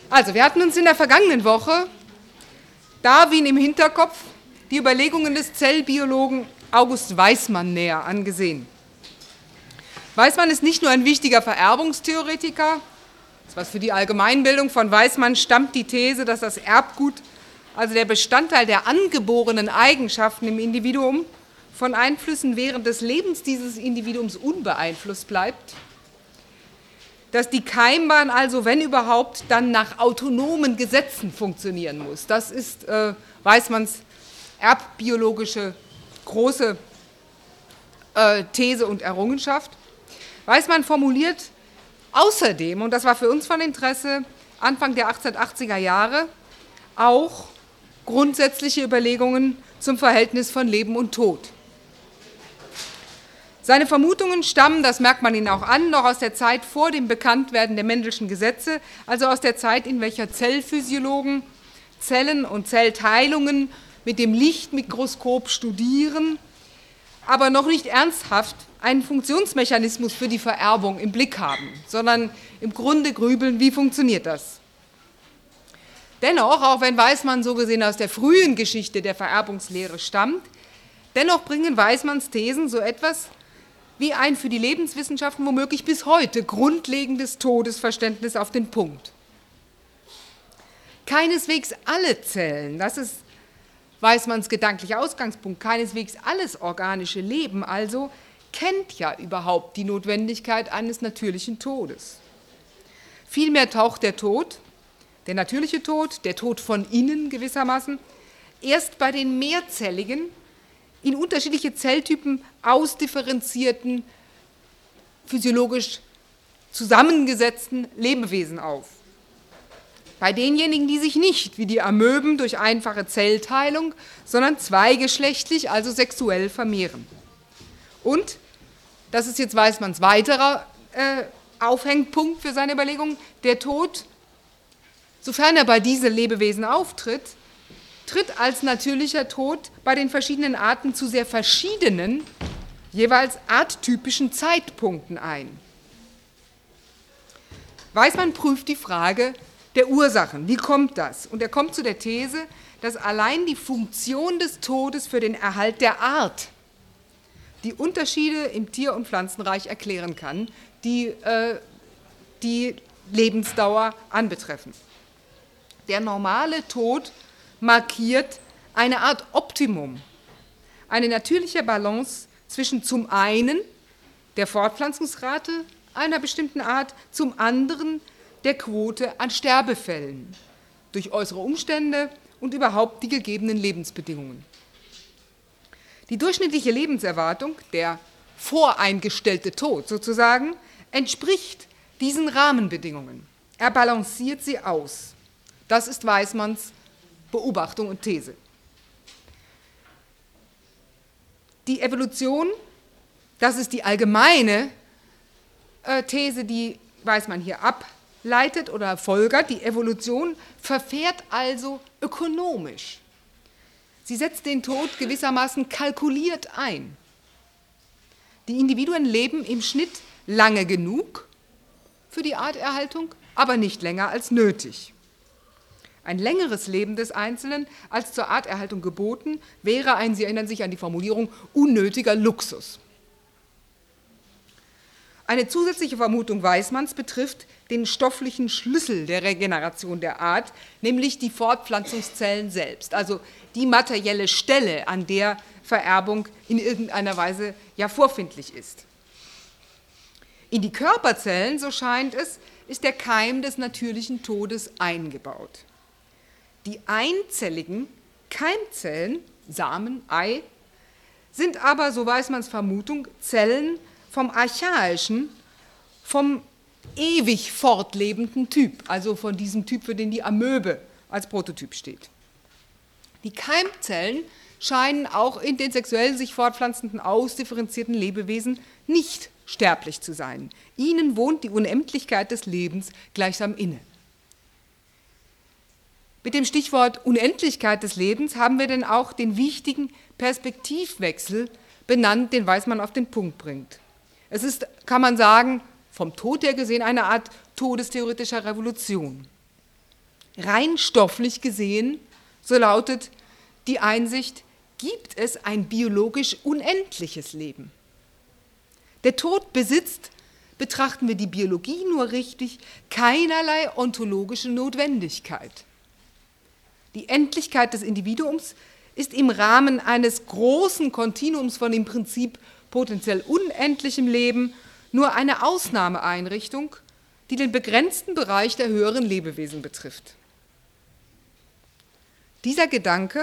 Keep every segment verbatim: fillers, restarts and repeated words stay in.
Also, wir hatten uns in der vergangenen Woche Darwin im Hinterkopf die Überlegungen des Zellbiologen August Weismann näher angesehen. Weismann ist nicht nur ein wichtiger Vererbungstheoretiker, was für die Allgemeinbildung von Weismann stammt die These, dass das Erbgut, also der Bestandteil der angeborenen Eigenschaften im Individuum, von Einflüssen während des Lebens dieses Individuums unbeeinflusst bleibt, dass die Keimbahn also, wenn überhaupt, dann nach autonomen Gesetzen funktionieren muss. Das ist äh, Weismanns erbbiologische große äh, These und Errungenschaft. Weismann formuliert außerdem, und das war für uns von Interesse, Anfang der achtzehnhundertachtziger Jahre auch grundsätzliche Überlegungen zum Verhältnis von Leben und Tod. Seine Vermutungen stammen, das merkt man ihnen auch an, noch aus der Zeit vor dem Bekanntwerden der Mendelschen Gesetze, also aus der Zeit, in welcher Zellphysiologen Zellen und Zellteilungen mit dem Lichtmikroskop studieren, aber noch nicht ernsthaft einen Funktionsmechanismus für die Vererbung im Blick haben, sondern im Grunde grübeln, wie funktioniert das. Dennoch, auch wenn Weismann so gesehen aus der frühen Geschichte der Vererbungslehre stammt, dennoch bringen Weismanns Thesen so etwas wie ein für die Lebenswissenschaften womöglich bis heute grundlegendes Todesverständnis auf den Punkt. Keineswegs alle Zellen, das ist Weismanns gedanklicher Ausgangspunkt, keineswegs alles organische Leben also kennt ja überhaupt die Notwendigkeit eines natürlichen Todes. Vielmehr taucht der Tod, der natürliche Tod, der Tod von innen gewissermaßen, erst bei den mehrzelligen, in unterschiedliche Zelltypen ausdifferenzierten, physiologisch zusammengesetzten Lebewesen auf. Bei denjenigen, die sich nicht wie die Amöben durch einfache Zellteilung, sondern zweigeschlechtlich, also sexuell vermehren. Und, das ist jetzt Weismanns weiterer äh, Aufhängpunkt für seine Überlegungen, der Tod, sofern er bei diesen Lebewesen auftritt, tritt als natürlicher Tod bei den verschiedenen Arten zu sehr verschiedenen, jeweils arttypischen Zeitpunkten ein. Weismann prüft die Frage der Ursachen. Wie kommt das? Und er kommt zu der These, dass allein die Funktion des Todes für den Erhalt der Art die Unterschiede im Tier- und Pflanzenreich erklären kann, die äh, die Lebensdauer anbetreffen. Der normale Tod markiert eine Art Optimum, eine natürliche Balance zwischen zum einen der Fortpflanzungsrate einer bestimmten Art, zum anderen der Quote an Sterbefällen durch äußere Umstände und überhaupt die gegebenen Lebensbedingungen. Die durchschnittliche Lebenserwartung, der voreingestellte Tod sozusagen, entspricht diesen Rahmenbedingungen. Er balanciert sie aus. Das ist Weismanns Beobachtung und These. Die Evolution, das ist die allgemeine äh, These, die Weismann hier ableitet oder folgert. Die Evolution verfährt also ökonomisch. Sie setzt den Tod gewissermaßen kalkuliert ein. Die Individuen leben im Schnitt lange genug für die Arterhaltung, aber nicht länger als nötig. Ein längeres Leben des Einzelnen als zur Arterhaltung geboten wäre ein, Sie erinnern sich an die Formulierung, unnötiger Luxus. Eine zusätzliche Vermutung Weismanns betrifft den stofflichen Schlüssel der Regeneration der Art, nämlich die Fortpflanzungszellen selbst, also die materielle Stelle, an der Vererbung in irgendeiner Weise ja vorfindlich ist. In die Körperzellen, so scheint es, ist der Keim des natürlichen Todes eingebaut. Die einzelligen Keimzellen, Samen, Ei, sind aber, so Weismanns Vermutung, Zellen vom archaischen, vom ewig fortlebenden Typ, also von diesem Typ, für den die Amöbe als Prototyp steht. Die Keimzellen scheinen auch in den sexuell sich fortpflanzenden, ausdifferenzierten Lebewesen nicht sterblich zu sein. Ihnen wohnt die Unendlichkeit des Lebens gleichsam inne. Mit dem Stichwort Unendlichkeit des Lebens haben wir denn auch den wichtigen Perspektivwechsel benannt, den Weismann auf den Punkt bringt. Es ist, kann man sagen, vom Tod her gesehen eine Art todestheoretischer Revolution. Rein stofflich gesehen, so lautet die Einsicht, gibt es ein biologisch unendliches Leben. Der Tod besitzt, betrachten wir die Biologie nur richtig, keinerlei ontologische Notwendigkeit. Die Endlichkeit des Individuums ist im Rahmen eines großen Kontinuums von im Prinzip potenziell unendlichem Leben nur eine Ausnahmeeinrichtung, die den begrenzten Bereich der höheren Lebewesen betrifft. Dieser Gedanke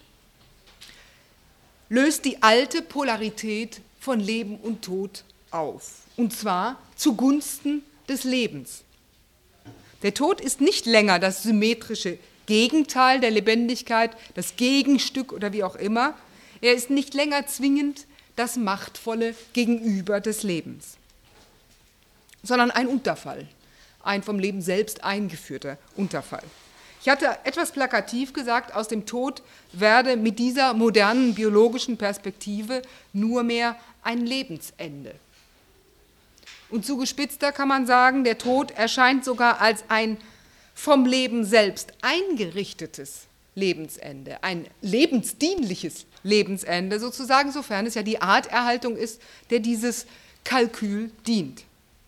löst die alte Polarität von Leben und Tod auf, und zwar zugunsten des Lebens. Der Tod ist nicht länger das symmetrische Gegenteil der Lebendigkeit, das Gegenstück oder wie auch immer. Er ist nicht länger zwingend das machtvolle Gegenüber des Lebens, sondern ein Unterfall, ein vom Leben selbst eingeführter Unterfall. Ich hatte etwas plakativ gesagt, aus dem Tod werde mit dieser modernen biologischen Perspektive nur mehr ein Lebensende. Und zugespitzter kann man sagen, der Tod erscheint sogar als ein vom Leben selbst eingerichtetes Lebensende, ein lebensdienliches Lebensende sozusagen, sofern es ja die Arterhaltung ist, der dieses Kalkül dient.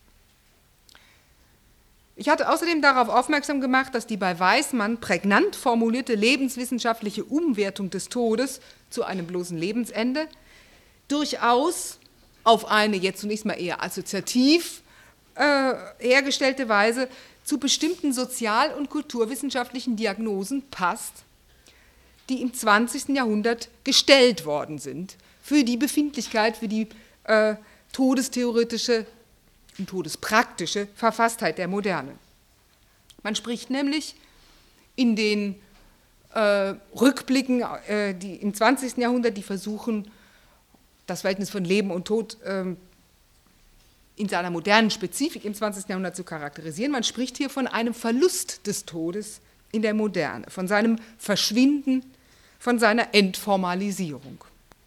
Ich hatte außerdem darauf aufmerksam gemacht, dass die bei Weismann prägnant formulierte lebenswissenschaftliche Umwertung des Todes zu einem bloßen Lebensende durchaus auf eine jetzt zunächst mal eher assoziativ äh, hergestellte Weise zu bestimmten sozial- und kulturwissenschaftlichen Diagnosen passt, die im zwanzigsten Jahrhundert gestellt worden sind für die Befindlichkeit, für die äh, todestheoretische und todespraktische Verfasstheit der Moderne. Man spricht nämlich in den äh, Rückblicken äh, die im zwanzigsten Jahrhundert, die versuchen, das Verhältnis von Leben und Tod äh, in seiner modernen Spezifik im zwanzigsten Jahrhundert zu charakterisieren. Man spricht hier von einem Verlust des Todes in der Moderne, von seinem Verschwinden, von seiner Entformalisierung.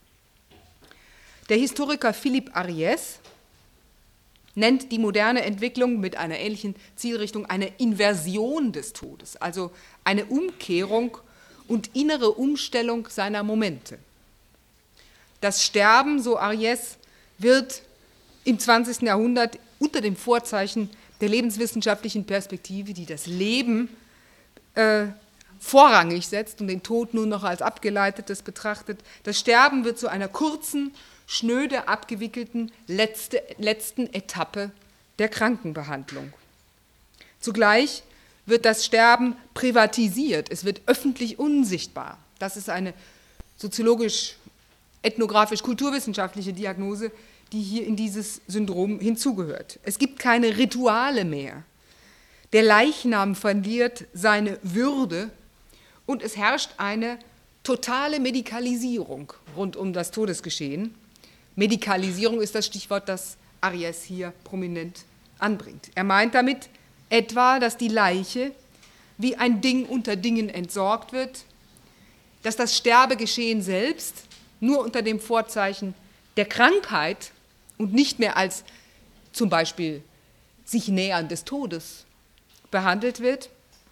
Der Historiker Philippe Ariès nennt die moderne Entwicklung mit einer ähnlichen Zielrichtung eine Inversion des Todes, also eine Umkehrung und innere Umstellung seiner Momente. Das Sterben, so Ariès, wird im zwanzigsten Jahrhundert unter dem Vorzeichen der lebenswissenschaftlichen Perspektive, die das Leben äh, vorrangig setzt und den Tod nur noch als abgeleitetes betrachtet, das Sterben wird zu einer kurzen, schnöde abgewickelten letzte, letzten Etappe der Krankenbehandlung. Zugleich wird das Sterben privatisiert, es wird öffentlich unsichtbar. Das ist eine soziologisch, ethnografisch, kulturwissenschaftliche Diagnose, die hier in dieses Syndrom hinzugehört. Es gibt keine Rituale mehr. Der Leichnam verliert seine Würde und es herrscht eine totale Medikalisierung rund um das Todesgeschehen. Medikalisierung ist das Stichwort, das Ariès hier prominent anbringt. Er meint damit etwa, dass die Leiche wie ein Ding unter Dingen entsorgt wird, dass das Sterbegeschehen selbst nur unter dem Vorzeichen der Krankheit und nicht mehr als zum Beispiel sich nähern des Todes behandelt wird.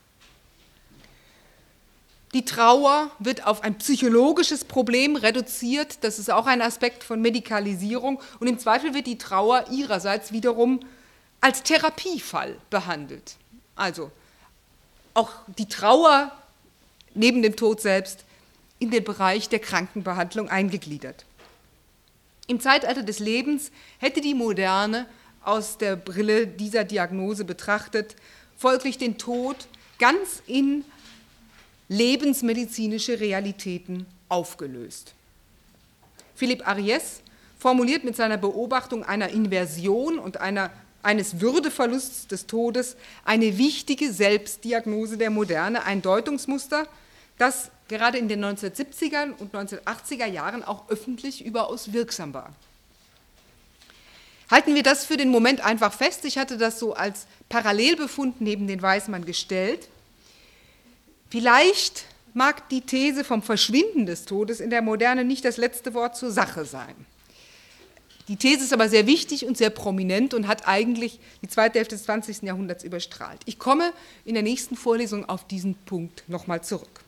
Die Trauer wird auf ein psychologisches Problem reduziert, das ist auch ein Aspekt von Medikalisierung, und im Zweifel wird die Trauer ihrerseits wiederum als Therapiefall behandelt. Also auch die Trauer neben dem Tod selbst in den Bereich der Krankenbehandlung eingegliedert. Im Zeitalter des Lebens hätte die Moderne aus der Brille dieser Diagnose betrachtet folglich den Tod ganz in lebensmedizinische Realitäten aufgelöst. Philippe Ariès formuliert mit seiner Beobachtung einer Inversion und einer, eines Würdeverlusts des Todes eine wichtige Selbstdiagnose der Moderne, ein Deutungsmuster, das gerade in den neunzehnhundertsiebziger und neunzehnhundertachtziger Jahren auch öffentlich überaus wirksam war. Halten wir das für den Moment einfach fest. Ich hatte das so als Parallelbefund neben den Weismann gestellt. Vielleicht mag die These vom Verschwinden des Todes in der Moderne nicht das letzte Wort zur Sache sein. Die These ist aber sehr wichtig und sehr prominent und hat eigentlich die zweite Hälfte des zwanzigsten Jahrhunderts überstrahlt. Ich komme in der nächsten Vorlesung auf diesen Punkt nochmal zurück.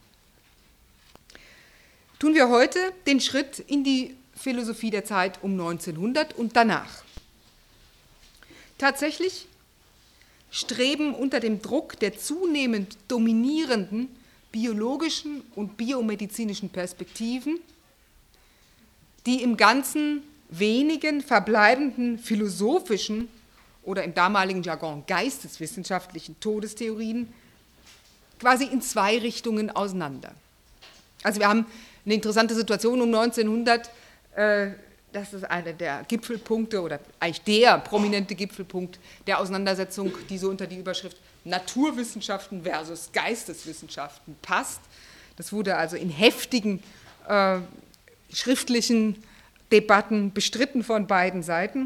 Tun wir heute den Schritt in die Philosophie der Zeit um neunzehnhundert und danach. Tatsächlich streben unter dem Druck der zunehmend dominierenden biologischen und biomedizinischen Perspektiven die im Ganzen wenigen verbleibenden philosophischen oder im damaligen Jargon geisteswissenschaftlichen Todestheorien quasi in zwei Richtungen auseinander. Also wir haben eine interessante Situation um neunzehnhundert, äh, das ist einer der Gipfelpunkte oder eigentlich der prominente Gipfelpunkt der Auseinandersetzung, die so unter die Überschrift Naturwissenschaften versus Geisteswissenschaften passt. Das wurde also in heftigen äh, schriftlichen Debatten bestritten von beiden Seiten.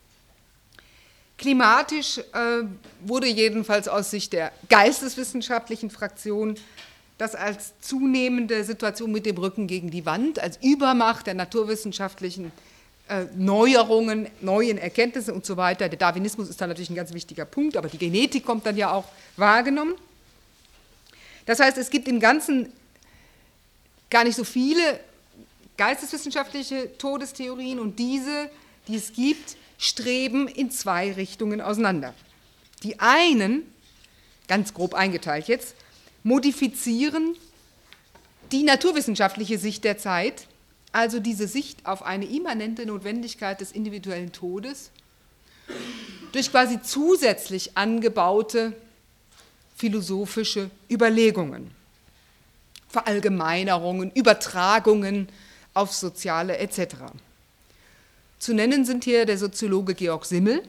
Klimatisch äh, wurde jedenfalls aus Sicht der geisteswissenschaftlichen Fraktion das als zunehmende Situation mit dem Rücken gegen die Wand, als Übermacht der naturwissenschaftlichen äh, Neuerungen, neuen Erkenntnisse und so weiter. Der Darwinismus ist da natürlich ein ganz wichtiger Punkt, aber die Genetik kommt dann ja auch wahrgenommen. Das heißt, es gibt im Ganzen gar nicht so viele geisteswissenschaftliche Todestheorien und diese, die es gibt, streben in zwei Richtungen auseinander. Die einen, ganz grob eingeteilt jetzt, modifizieren die naturwissenschaftliche Sicht der Zeit, also diese Sicht auf eine immanente Notwendigkeit des individuellen Todes, durch quasi zusätzlich angebaute philosophische Überlegungen, Verallgemeinerungen, Übertragungen auf Soziale et cetera. Zu nennen sind hier der Soziologe Georg Simmel,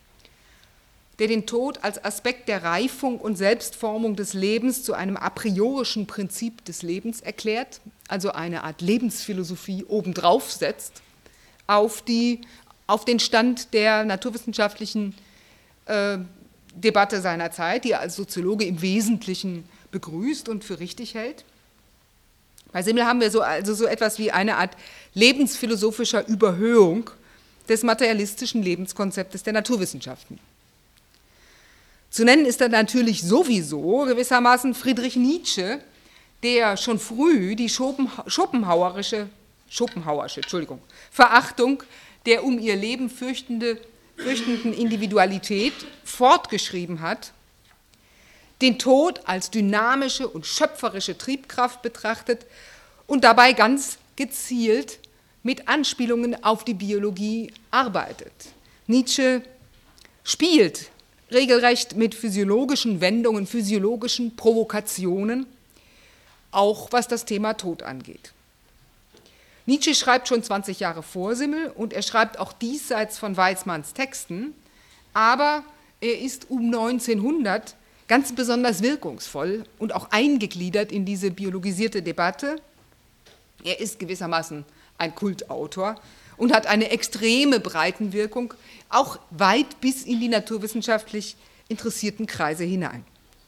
der den Tod als Aspekt der Reifung und Selbstformung des Lebens zu einem a priorischen Prinzip des Lebens erklärt, also eine Art Lebensphilosophie obendrauf setzt, auf, die, auf den Stand der naturwissenschaftlichen äh, Debatte seiner Zeit, die er als Soziologe im Wesentlichen begrüßt und für richtig hält. Bei Simmel haben wir so, also so etwas wie eine Art lebensphilosophischer Überhöhung des materialistischen Lebenskonzeptes der Naturwissenschaften. Zu nennen ist dann natürlich sowieso gewissermaßen Friedrich Nietzsche, der schon früh die Schopenhauerische, Schopenhauerische Entschuldigung, Verachtung der um ihr Leben fürchtende, fürchtenden Individualität fortgeschrieben hat, den Tod als dynamische und schöpferische Triebkraft betrachtet und dabei ganz gezielt mit Anspielungen auf die Biologie arbeitet. Nietzsche spielt regelrecht mit physiologischen Wendungen, physiologischen Provokationen, auch was das Thema Tod angeht. Nietzsche schreibt schon zwanzig Jahre vor Simmel und er schreibt auch diesseits von Weizmanns Texten, aber er ist um neunzehnhundert ganz besonders wirkungsvoll und auch eingegliedert in diese biologisierte Debatte. Er ist gewissermaßen ein Kultautor und hat eine extreme Breitenwirkung, auch weit bis in die naturwissenschaftlich interessierten Kreise hinein.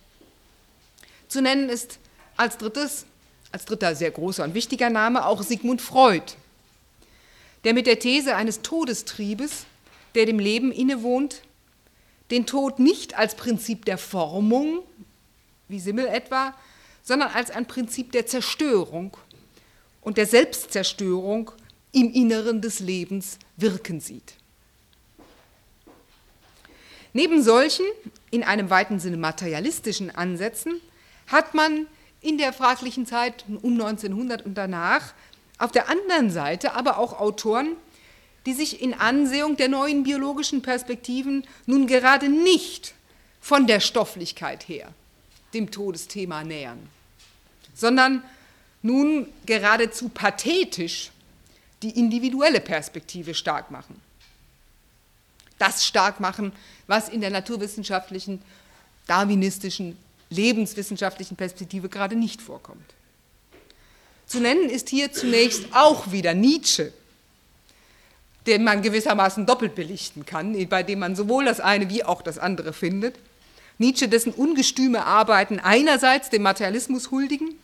Zu nennen ist als drittes, als dritter sehr großer und wichtiger Name auch Sigmund Freud, der mit der These eines Todestriebes, der dem Leben innewohnt, den Tod nicht als Prinzip der Formung, wie Simmel etwa, sondern als ein Prinzip der Zerstörung und der Selbstzerstörung im Inneren des Lebens wirken sieht. Neben solchen, in einem weiten Sinne materialistischen Ansätzen, hat man in der fraglichen Zeit um neunzehnhundert und danach auf der anderen Seite aber auch Autoren, die sich in Ansehung der neuen biologischen Perspektiven nun gerade nicht von der Stofflichkeit her dem Todesthema nähern, sondern nun geradezu pathetisch die individuelle Perspektive stark machen. Das stark machen, was in der naturwissenschaftlichen, darwinistischen, lebenswissenschaftlichen Perspektive gerade nicht vorkommt. Zu nennen ist hier zunächst auch wieder Nietzsche, den man gewissermaßen doppelt belichten kann, bei dem man sowohl das eine wie auch das andere findet. Nietzsche, dessen ungestüme Arbeiten einerseits dem Materialismus huldigen,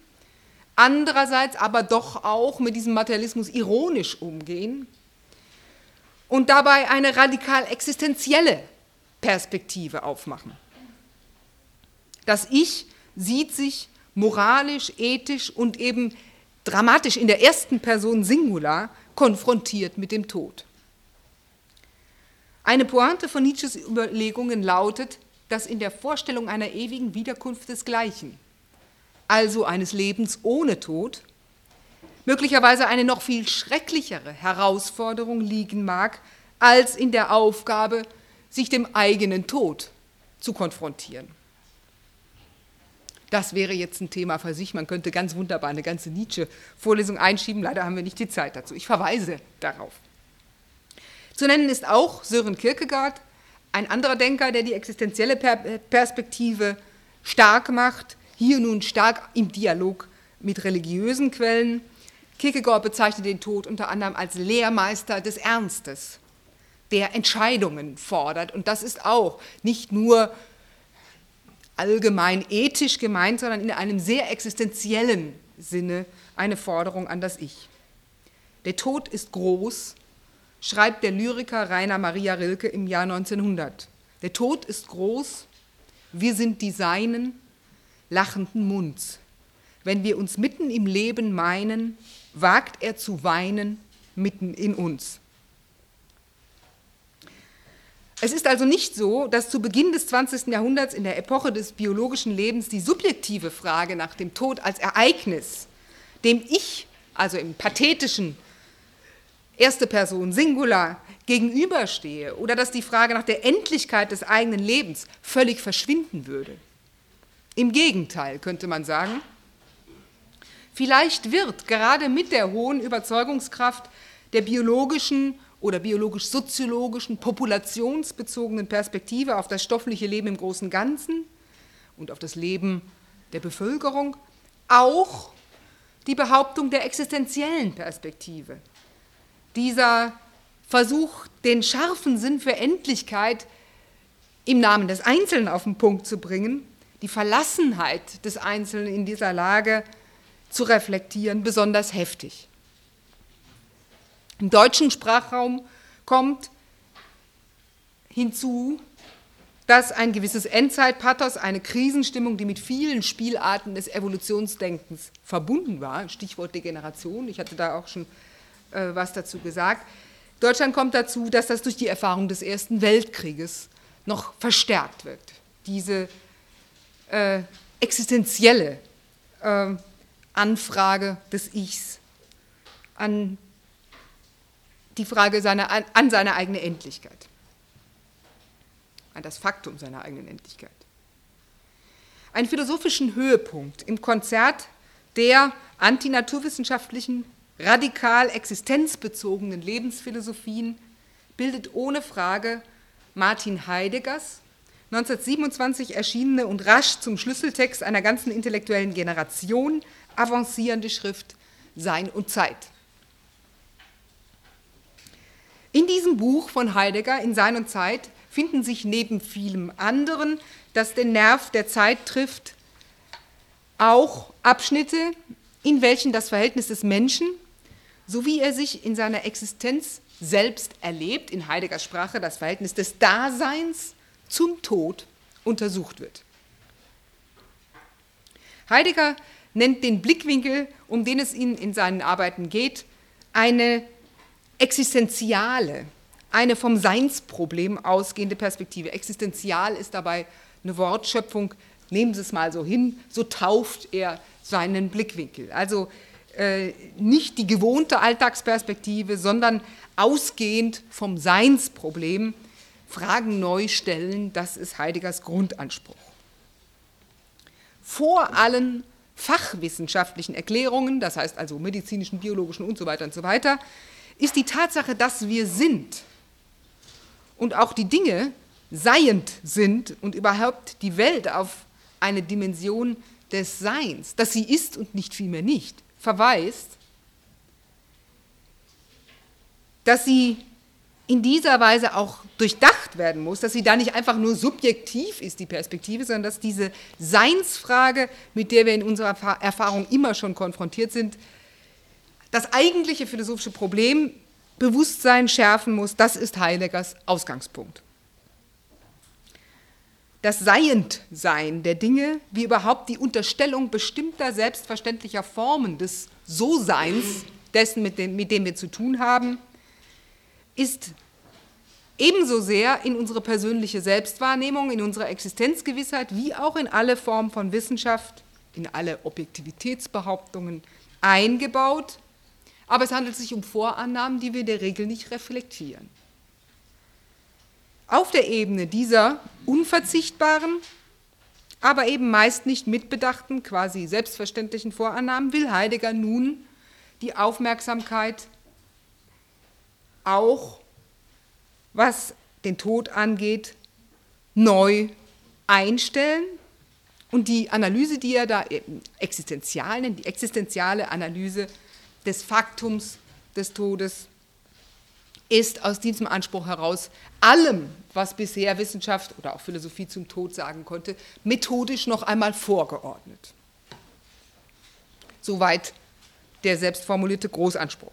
andererseits aber doch auch mit diesem Materialismus ironisch umgehen und dabei eine radikal existenzielle Perspektive aufmachen. Das Ich sieht sich moralisch, ethisch und eben dramatisch in der ersten Person Singular konfrontiert mit dem Tod. Eine Pointe von Nietzsches Überlegungen lautet, dass in der Vorstellung einer ewigen Wiederkunft desgleichen, also eines Lebens ohne Tod, möglicherweise eine noch viel schrecklichere Herausforderung liegen mag, als in der Aufgabe, sich dem eigenen Tod zu konfrontieren. Das wäre jetzt ein Thema für sich, man könnte ganz wunderbar eine ganze Nietzsche-Vorlesung einschieben, leider haben wir nicht die Zeit dazu, ich verweise darauf. Zu nennen ist auch Søren Kierkegaard, ein anderer Denker, der die existenzielle Perspektive stark macht, hier nun stark im Dialog mit religiösen Quellen. Kierkegaard bezeichnet den Tod unter anderem als Lehrmeister des Ernstes, der Entscheidungen fordert. Und das ist auch nicht nur allgemein ethisch gemeint, sondern in einem sehr existenziellen Sinne eine Forderung an das Ich. Der Tod ist groß, schreibt der Lyriker Rainer Maria Rilke im Jahr neunzehnhundert. Der Tod ist groß, wir sind die Seinen, lachenden Munds. Wenn wir uns mitten im Leben meinen, wagt er zu weinen mitten in uns. Es ist also nicht so, dass zu Beginn des zwanzigsten Jahrhunderts in der Epoche des biologischen Lebens die subjektive Frage nach dem Tod als Ereignis, dem Ich, also im pathetischen erste Person Singular, gegenüberstehe oder dass die Frage nach der Endlichkeit des eigenen Lebens völlig verschwinden würde. Im Gegenteil, könnte man sagen. Vielleicht wird gerade mit der hohen Überzeugungskraft der biologischen oder biologisch-soziologischen, populationsbezogenen Perspektive auf das stoffliche Leben im großen Ganzen und auf das Leben der Bevölkerung auch die Behauptung der existenziellen Perspektive. Dieser Versuch, den scharfen Sinn für Endlichkeit im Namen des Einzelnen auf den Punkt zu bringen, die Verlassenheit des Einzelnen in dieser Lage zu reflektieren, besonders heftig. Im deutschen Sprachraum kommt hinzu, dass ein gewisses Endzeitpathos, eine Krisenstimmung, die mit vielen Spielarten des Evolutionsdenkens verbunden war, Stichwort Degeneration, ich hatte da auch schon äh, was dazu gesagt. Deutschland kommt dazu, dass das durch die Erfahrung des Ersten Weltkrieges noch verstärkt wird. Diese äh, existenzielle äh, Anfrage des Ichs an die Frage seiner, an, an seine eigene Endlichkeit, an das Faktum seiner eigenen Endlichkeit. Einen philosophischen Höhepunkt im Konzert der antinaturwissenschaftlichen, radikal existenzbezogenen Lebensphilosophien bildet ohne Frage Martin Heideggers neunzehnhundertsiebenundzwanzig erschienene und rasch zum Schlüsseltext einer ganzen intellektuellen Generation avancierende Schrift Sein und Zeit. In diesem Buch von Heidegger, in Sein und Zeit, finden sich neben vielem anderen, das den Nerv der Zeit trifft, auch Abschnitte, in welchen das Verhältnis des Menschen, so wie er sich in seiner Existenz selbst erlebt, in Heideggers Sprache das Verhältnis des Daseins zum Tod, untersucht wird. Heidegger nennt den Blickwinkel, um den es ihm in seinen Arbeiten geht, eine existenziale, eine vom Seinsproblem ausgehende Perspektive. Existenzial ist dabei eine Wortschöpfung, nehmen Sie es mal so hin, so tauft er seinen Blickwinkel. Also äh, nicht die gewohnte Alltagsperspektive, sondern ausgehend vom Seinsproblem, Fragen neu stellen, das ist Heideggers Grundanspruch. Vor allen fachwissenschaftlichen Erklärungen, das heißt also medizinischen, biologischen und so weiter und so weiter, ist die Tatsache, dass wir sind und auch die Dinge seiend sind und überhaupt die Welt auf eine Dimension des Seins, dass sie ist und nicht vielmehr nicht, verweist, dass sie in dieser Weise auch durchdacht werden muss, dass sie da nicht einfach nur subjektiv ist, die Perspektive, sondern dass diese Seinsfrage, mit der wir in unserer Erfahrung immer schon konfrontiert sind, das eigentliche philosophische Problem Bewusstsein schärfen muss, das ist Heideggers Ausgangspunkt. Das Seiendsein der Dinge, wie überhaupt die Unterstellung bestimmter selbstverständlicher Formen des So-Seins, dessen, mit dem, mit dem wir zu tun haben, ist ebenso sehr in unsere persönliche Selbstwahrnehmung, in unsere Existenzgewissheit, wie auch in alle Formen von Wissenschaft, in alle Objektivitätsbehauptungen eingebaut. Aber es handelt sich um Vorannahmen, die wir in der Regel nicht reflektieren. Auf der Ebene dieser unverzichtbaren, aber eben meist nicht mitbedachten, quasi selbstverständlichen Vorannahmen will Heidegger nun die Aufmerksamkeit auch, was den Tod angeht, neu einstellen und die Analyse, die er da existenzial nennt, die existenziale Analyse des Faktums des Todes, ist aus diesem Anspruch heraus allem, was bisher Wissenschaft oder auch Philosophie zum Tod sagen konnte, methodisch noch einmal vorgeordnet. Soweit der selbstformulierte Großanspruch.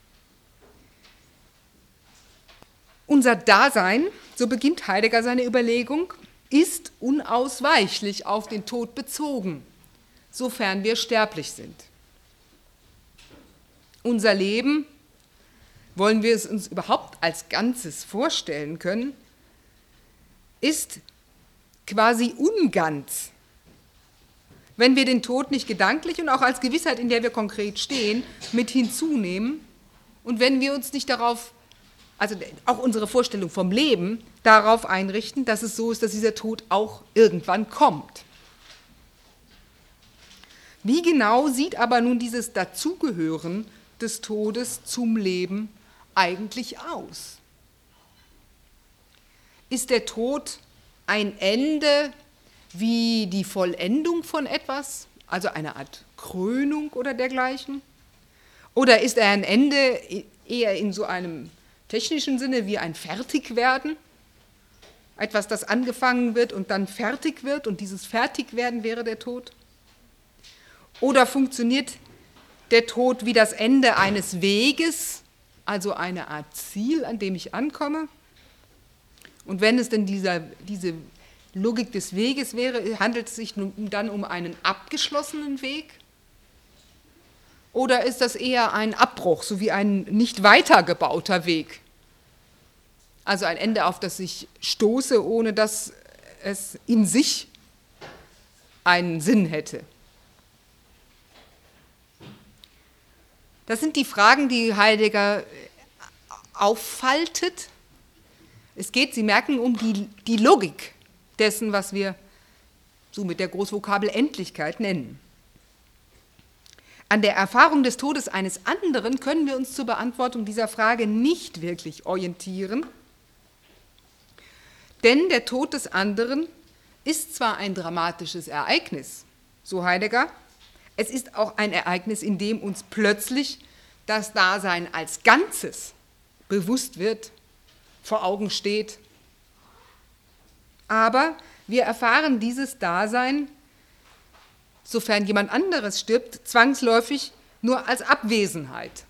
Unser Dasein, so beginnt Heidegger seine Überlegung, ist unausweichlich auf den Tod bezogen, sofern wir sterblich sind. Unser Leben, wollen wir es uns überhaupt als Ganzes vorstellen können, ist quasi unganz, wenn wir den Tod nicht gedanklich und auch als Gewissheit, in der wir konkret stehen, mit hinzunehmen und wenn wir uns nicht darauf, also auch unsere Vorstellung vom Leben, darauf einrichten, dass es so ist, dass dieser Tod auch irgendwann kommt. Wie genau sieht aber nun dieses Dazugehören des Todes zum Leben eigentlich aus? Ist der Tod ein Ende wie die Vollendung von etwas, also eine Art Krönung oder dergleichen? Oder ist er ein Ende eher in so einem technischen Sinne wie ein Fertigwerden? Etwas, das angefangen wird und dann fertig wird und dieses Fertigwerden wäre der Tod? Oder funktioniert der Tod wie das Ende eines Weges, also eine Art Ziel, an dem ich ankomme? Und wenn es denn dieser, diese Logik des Weges wäre, handelt es sich dann um einen abgeschlossenen Weg? Oder ist das eher ein Abbruch, so wie ein nicht weitergebauter Weg? Also ein Ende, auf das ich stoße, ohne dass es in sich einen Sinn hätte. Das sind die Fragen, die Heidegger auffaltet. Es geht, Sie merken, um die, die Logik dessen, was wir so mit der Großvokabel Endlichkeit nennen. An der Erfahrung des Todes eines anderen können wir uns zur Beantwortung dieser Frage nicht wirklich orientieren, denn der Tod des anderen ist zwar ein dramatisches Ereignis, so Heidegger, es ist auch ein Ereignis, in dem uns plötzlich das Dasein als Ganzes bewusst wird, vor Augen steht. Aber wir erfahren dieses Dasein, sofern jemand anderes stirbt, zwangsläufig nur als Abwesenheit.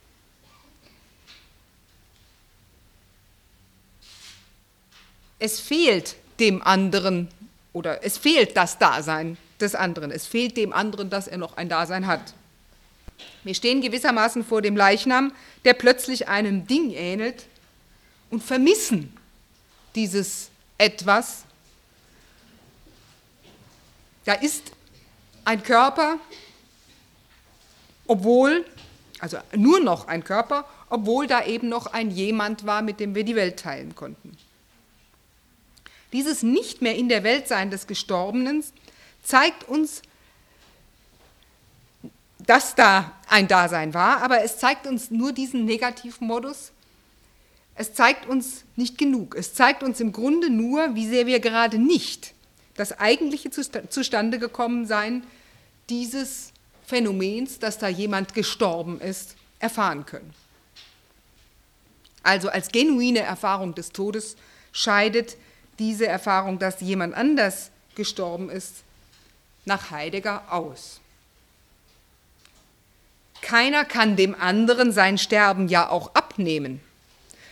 Es fehlt dem anderen oder es fehlt das Dasein des anderen. Es fehlt dem anderen, dass er noch ein Dasein hat. Wir stehen gewissermaßen vor dem Leichnam, der plötzlich einem Ding ähnelt und vermissen dieses Etwas. Da ist ein Körper, obwohl, also nur noch ein Körper, obwohl da eben noch ein Jemand war, mit dem wir die Welt teilen konnten. Dieses nicht mehr in der Welt sein des Gestorbenen zeigt uns, dass da ein Dasein war, aber es zeigt uns nur diesen Negativmodus. Es zeigt uns nicht genug. Es zeigt uns im Grunde nur, wie sehr wir gerade nicht das eigentliche zustande gekommen sein dieses Phänomens, dass da jemand gestorben ist, erfahren können. Also als genuine Erfahrung des Todes scheidet diese Erfahrung, dass jemand anders gestorben ist, nach Heidegger aus. Keiner kann dem anderen sein Sterben ja auch abnehmen.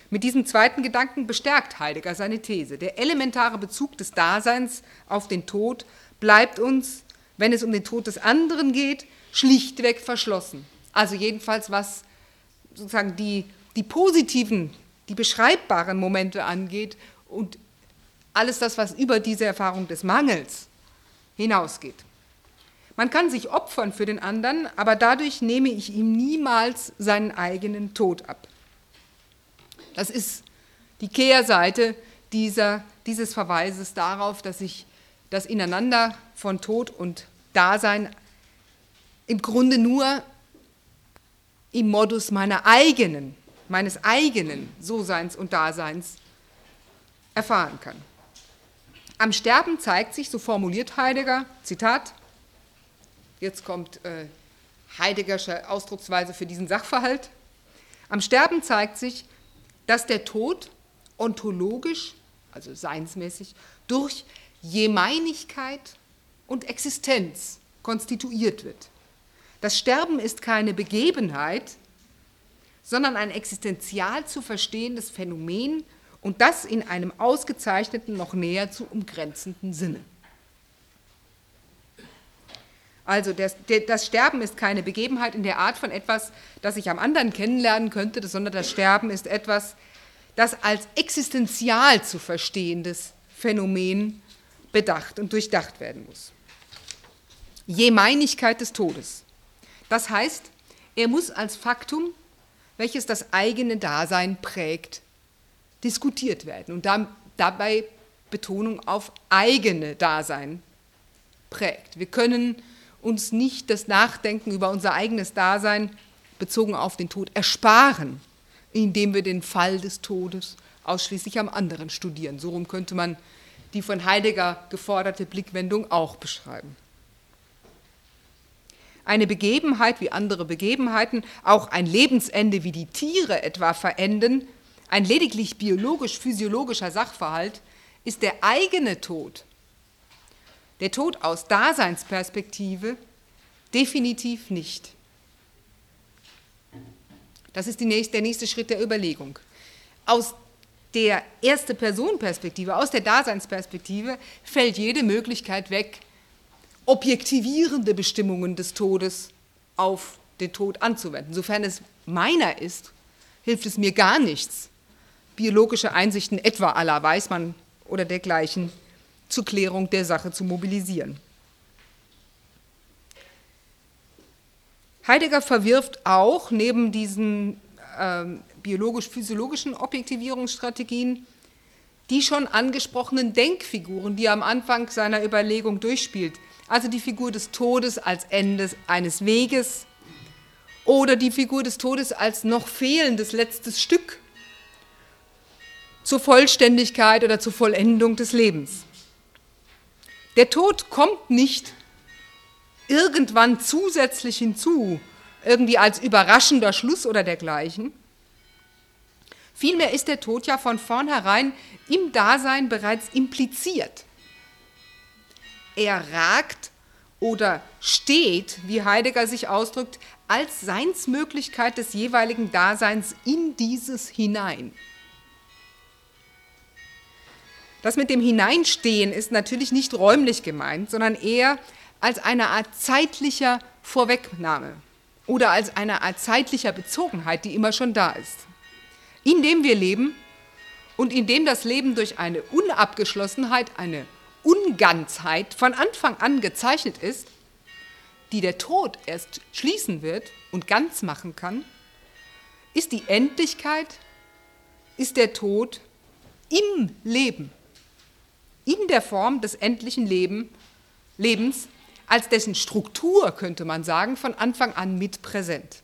Mit diesem zweiten Gedanken bestärkt Heidegger seine These. Der elementare Bezug des Daseins auf den Tod bleibt uns, wenn es um den Tod des anderen geht, schlichtweg verschlossen. Also jedenfalls was sozusagen die, die positiven, die beschreibbaren Momente angeht und alles das, was über diese Erfahrung des Mangels hinausgeht. Man kann sich opfern für den anderen, aber dadurch nehme ich ihm niemals seinen eigenen Tod ab. Das ist die Kehrseite dieser, dieses Verweises darauf, dass ich das Ineinander von Tod und Dasein im Grunde nur im Modus meiner eigenen, meines eigenen So-Seins und Daseins erfahren kann. Am Sterben zeigt sich, so formuliert Heidegger, Zitat, jetzt kommt äh, Heideggersche Ausdrucksweise für diesen Sachverhalt, am Sterben zeigt sich, dass der Tod ontologisch, also seinsmäßig, durch Jemeinigkeit und Existenz konstituiert wird. Das Sterben ist keine Begebenheit, sondern ein existenzial zu verstehendes Phänomen und das in einem ausgezeichneten, noch näher zu umgrenzenden Sinne. Also das, das Sterben ist keine Begebenheit in der Art von etwas, das ich am anderen kennenlernen könnte, sondern das Sterben ist etwas, das als existenzial zu verstehendes Phänomen bedacht und durchdacht werden muss. Jemeinigkeit des Todes. Das heißt, er muss als Faktum, welches das eigene Dasein prägt, diskutiert werden und dabei Betonung auf eigene Dasein prägt. Wir können uns nicht das Nachdenken über unser eigenes Dasein bezogen auf den Tod ersparen, indem wir den Fall des Todes ausschließlich am anderen studieren. So rum könnte man die von Heidegger geforderte Blickwendung auch beschreiben. Eine Begebenheit wie andere Begebenheiten, auch ein Lebensende wie die Tiere etwa verenden, ein lediglich biologisch-physiologischer Sachverhalt, ist der eigene Tod, der Tod aus Daseinsperspektive, definitiv nicht. Das ist die nächste, der nächste Schritt der Überlegung. Aus der Erste-Person-Perspektive, aus der Daseinsperspektive fällt jede Möglichkeit weg, objektivierende Bestimmungen des Todes auf den Tod anzuwenden. Sofern es meiner ist, hilft es mir gar nichts, biologische Einsichten etwa aller Weismann oder dergleichen zur Klärung der Sache zu mobilisieren. Heidegger verwirft auch neben diesen ähm, biologisch-physiologischen Objektivierungsstrategien die schon angesprochenen Denkfiguren, die er am Anfang seiner Überlegung durchspielt, also die Figur des Todes als Ende eines Weges oder die Figur des Todes als noch fehlendes letztes Stück zur Vollständigkeit oder zur Vollendung des Lebens. Der Tod kommt nicht irgendwann zusätzlich hinzu, irgendwie als überraschender Schluss oder dergleichen. Vielmehr ist der Tod ja von vornherein im Dasein bereits impliziert. Er ragt oder steht, wie Heidegger sich ausdrückt, als Seinsmöglichkeit des jeweiligen Daseins in dieses hinein. Das mit dem Hineinstehen ist natürlich nicht räumlich gemeint, sondern eher als eine Art zeitlicher Vorwegnahme oder als eine Art zeitlicher Bezogenheit, die immer schon da ist. Indem wir leben und indem das Leben durch eine Unabgeschlossenheit, eine Unganzheit von Anfang an gezeichnet ist, die der Tod erst schließen wird und ganz machen kann, ist die Endlichkeit, ist der Tod im Leben, in der Form des endlichen Leben, Lebens, als dessen Struktur, könnte man sagen, von Anfang an mit präsent.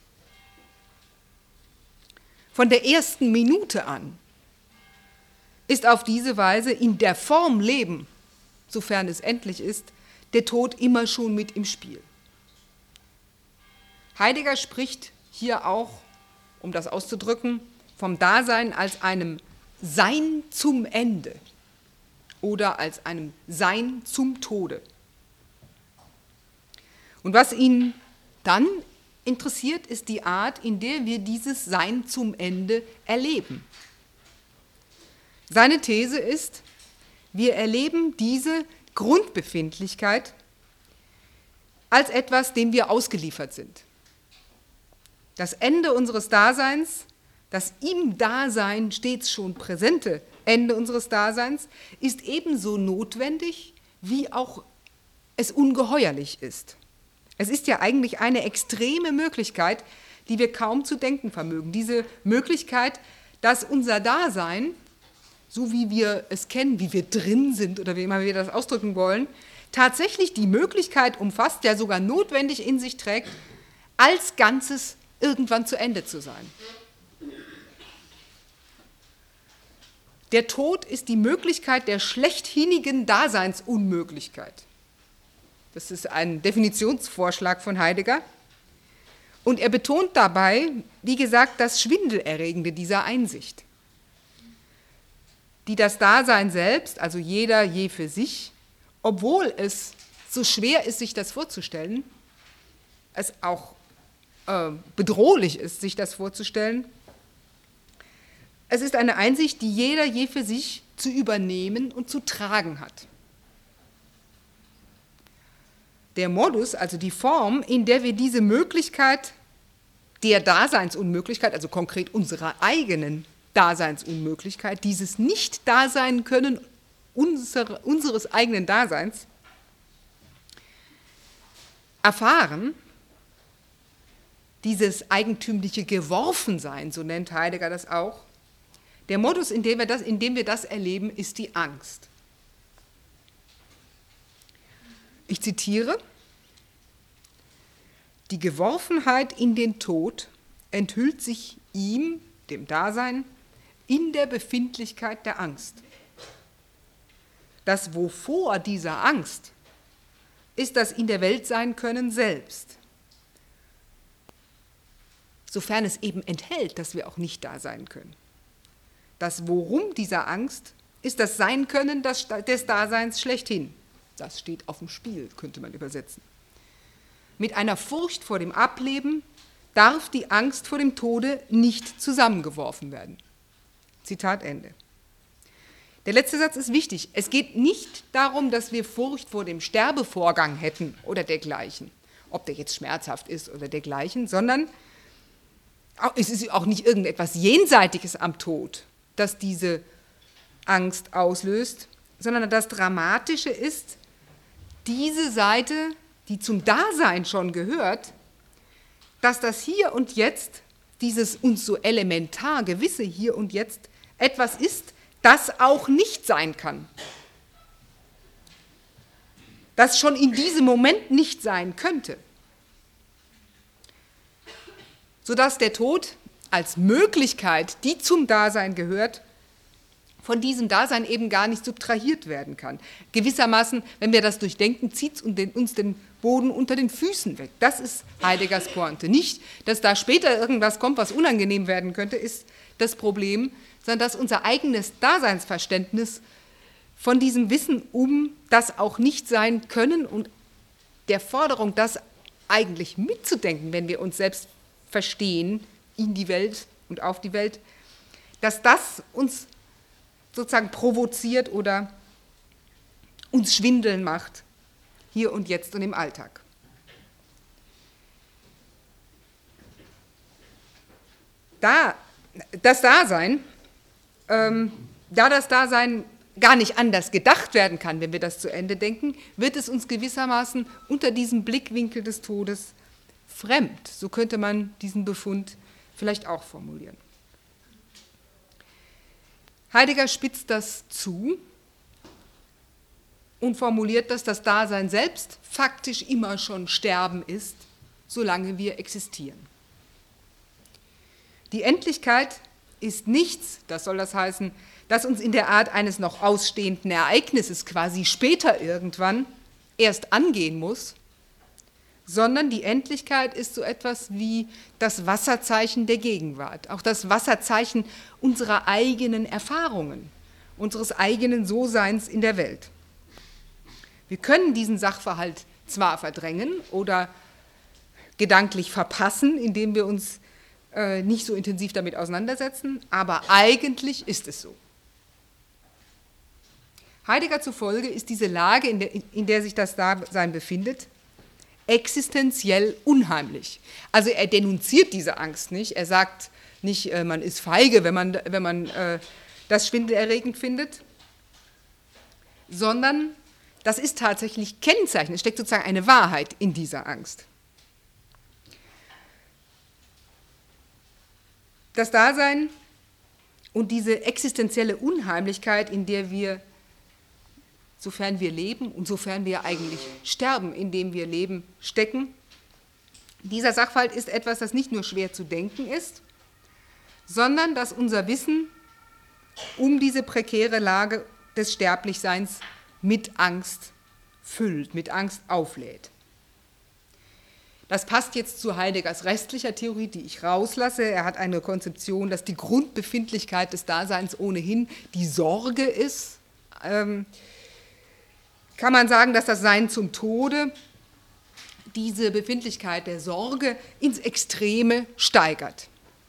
Von der ersten Minute an ist auf diese Weise in der Form Leben, sofern es endlich ist, der Tod immer schon mit im Spiel. Heidegger spricht hier auch, um das auszudrücken, vom Dasein als einem Sein zum Ende oder als einem Sein zum Tode. Und was ihn dann interessiert, ist die Art, in der wir dieses Sein zum Ende erleben. Seine These ist, wir erleben diese Grundbefindlichkeit als etwas, dem wir ausgeliefert sind. Das Ende unseres Daseins, das im Dasein stets schon präsente Ende unseres Daseins, ist ebenso notwendig, wie auch es ungeheuerlich ist. Es ist ja eigentlich eine extreme Möglichkeit, die wir kaum zu denken vermögen. Diese Möglichkeit, dass unser Dasein, so wie wir es kennen, wie wir drin sind oder wie immer wir das ausdrücken wollen, tatsächlich die Möglichkeit umfasst, ja sogar notwendig in sich trägt, als Ganzes irgendwann zu Ende zu sein. Der Tod ist die Möglichkeit der schlechthinigen Daseinsunmöglichkeit. Das ist ein Definitionsvorschlag von Heidegger. Und er betont dabei, wie gesagt, das Schwindelerregende dieser Einsicht, die das Dasein selbst, also jeder je für sich, obwohl es so schwer ist, sich das vorzustellen, es auch äh, bedrohlich ist, sich das vorzustellen, es ist eine Einsicht, die jeder je für sich zu übernehmen und zu tragen hat. Der Modus, also die Form, in der wir diese Möglichkeit der Daseinsunmöglichkeit, also konkret unserer eigenen Daseinsunmöglichkeit, dieses Nicht-Dasein können unsere, unseres eigenen Daseins erfahren, dieses eigentümliche Geworfensein, so nennt Heidegger das auch, der Modus, in dem wir das, in dem wir das erleben, ist die Angst. Ich zitiere: Die Geworfenheit in den Tod enthüllt sich ihm, dem Dasein, in der Befindlichkeit der Angst. Das Wovor dieser Angst ist das in der Welt sein können selbst, sofern es eben enthält, dass wir auch nicht da sein können. Das Worum dieser Angst ist das Sein-Können des Daseins schlechthin. Das steht auf dem Spiel, könnte man übersetzen. Mit einer Furcht vor dem Ableben darf die Angst vor dem Tode nicht zusammengeworfen werden. Zitat Ende. Der letzte Satz ist wichtig. Es geht nicht darum, dass wir Furcht vor dem Sterbevorgang hätten oder dergleichen, ob der jetzt schmerzhaft ist oder dergleichen, sondern es ist auch nicht irgendetwas Jenseitiges am Tod, das diese Angst auslöst, sondern das Dramatische ist, diese Seite, die zum Dasein schon gehört, dass das Hier und Jetzt, dieses uns so elementar gewisse Hier und Jetzt, etwas ist, das auch nicht sein kann. Das schon in diesem Moment nicht sein könnte. Sodass der Tod als Möglichkeit, die zum Dasein gehört, von diesem Dasein eben gar nicht subtrahiert werden kann. Gewissermaßen, wenn wir das durchdenken, zieht es uns den Boden unter den Füßen weg. Das ist Heideggers Pointe. Nicht, dass da später irgendwas kommt, was unangenehm werden könnte, ist das Problem, sondern dass unser eigenes Daseinsverständnis von diesem Wissen um das auch nicht sein können und der Forderung, das eigentlich mitzudenken, wenn wir uns selbst verstehen, in die Welt und auf die Welt, dass das uns sozusagen provoziert oder uns schwindeln macht, hier und jetzt und im Alltag. Da, das Dasein, ähm, da das Dasein gar nicht anders gedacht werden kann, wenn wir das zu Ende denken, wird es uns gewissermaßen unter diesem Blickwinkel des Todes fremd. So könnte man diesen Befund vielleicht auch formulieren. Heidegger spitzt das zu und formuliert, dass das Dasein selbst faktisch immer schon Sterben ist, solange wir existieren. Die Endlichkeit ist nichts, das soll das heißen, das uns in der Art eines noch ausstehenden Ereignisses quasi später irgendwann erst angehen muss, sondern die Endlichkeit ist so etwas wie das Wasserzeichen der Gegenwart, auch das Wasserzeichen unserer eigenen Erfahrungen, unseres eigenen So-Seins in der Welt. Wir können diesen Sachverhalt zwar verdrängen oder gedanklich verpassen, indem wir uns äh, nicht so intensiv damit auseinandersetzen, aber eigentlich ist es so. Heidegger zufolge ist diese Lage, in der, in der sich das Dasein befindet, existenziell unheimlich. Also er denunziert diese Angst nicht, er sagt nicht, äh, man ist feige, wenn man, wenn man äh, das schwindelerregend findet, sondern das ist tatsächlich Kennzeichen, es steckt sozusagen eine Wahrheit in dieser Angst. Das Dasein und diese existenzielle Unheimlichkeit, in der wir, sofern wir leben und sofern wir eigentlich sterben, indem wir leben, stecken, dieser Sachverhalt ist etwas, das nicht nur schwer zu denken ist, sondern das unser Wissen um diese prekäre Lage des Sterblichseins mit Angst füllt, mit Angst auflädt. Das passt jetzt zu Heideggers restlicher Theorie, die ich rauslasse. Er hat eine Konzeption, dass die Grundbefindlichkeit des Daseins ohnehin die Sorge ist. Ähm, kann man sagen, dass das Sein zum Tode diese Befindlichkeit der Sorge ins Extreme steigert.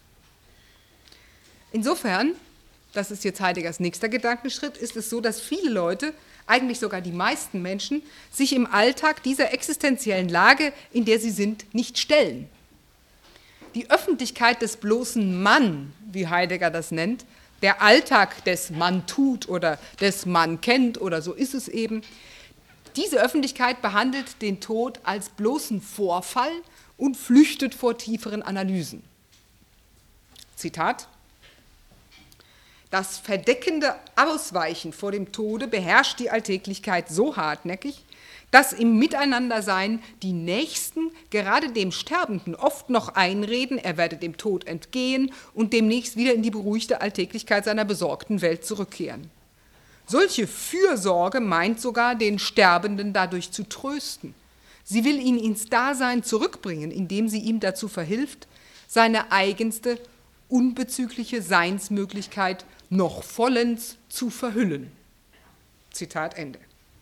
Insofern, das ist jetzt Heideggers nächster Gedankenschritt, ist es so, dass viele Leute, eigentlich sogar die meisten Menschen, sich im Alltag dieser existenziellen Lage, in der sie sind, nicht stellen. Die Öffentlichkeit des bloßen Mann, wie Heidegger das nennt, der Alltag des Mann tut oder des Mann kennt oder so ist es eben, diese Öffentlichkeit behandelt den Tod als bloßen Vorfall und flüchtet vor tieferen Analysen. Zitat: Das verdeckende Ausweichen vor dem Tode beherrscht die Alltäglichkeit so hartnäckig, dass im Miteinandersein die Nächsten gerade dem Sterbenden oft noch einreden, er werde dem Tod entgehen und demnächst wieder in die beruhigte Alltäglichkeit seiner besorgten Welt zurückkehren. Solche Fürsorge meint sogar, den Sterbenden dadurch zu trösten. Sie will ihn ins Dasein zurückbringen, indem sie ihm dazu verhilft, seine eigenste, unbezügliche Seinsmöglichkeit noch vollends zu verhüllen. Zitat Ende.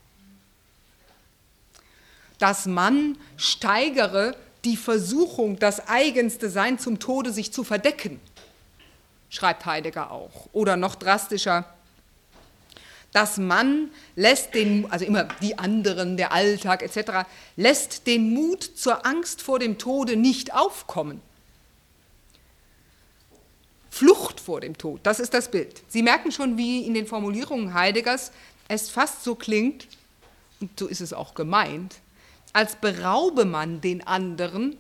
Dass man steigere die Versuchung, das eigenste Sein zum Tode sich zu verdecken, schreibt Heidegger auch. Oder noch drastischer, dass man lässt den, also immer die anderen, der Alltag et cetera, lässt den Mut zur Angst vor dem Tode nicht aufkommen. Flucht vor dem Tod, das ist das Bild. Sie merken schon, wie in den Formulierungen Heideggers es fast so klingt, und so ist es auch gemeint, als beraube man den anderen,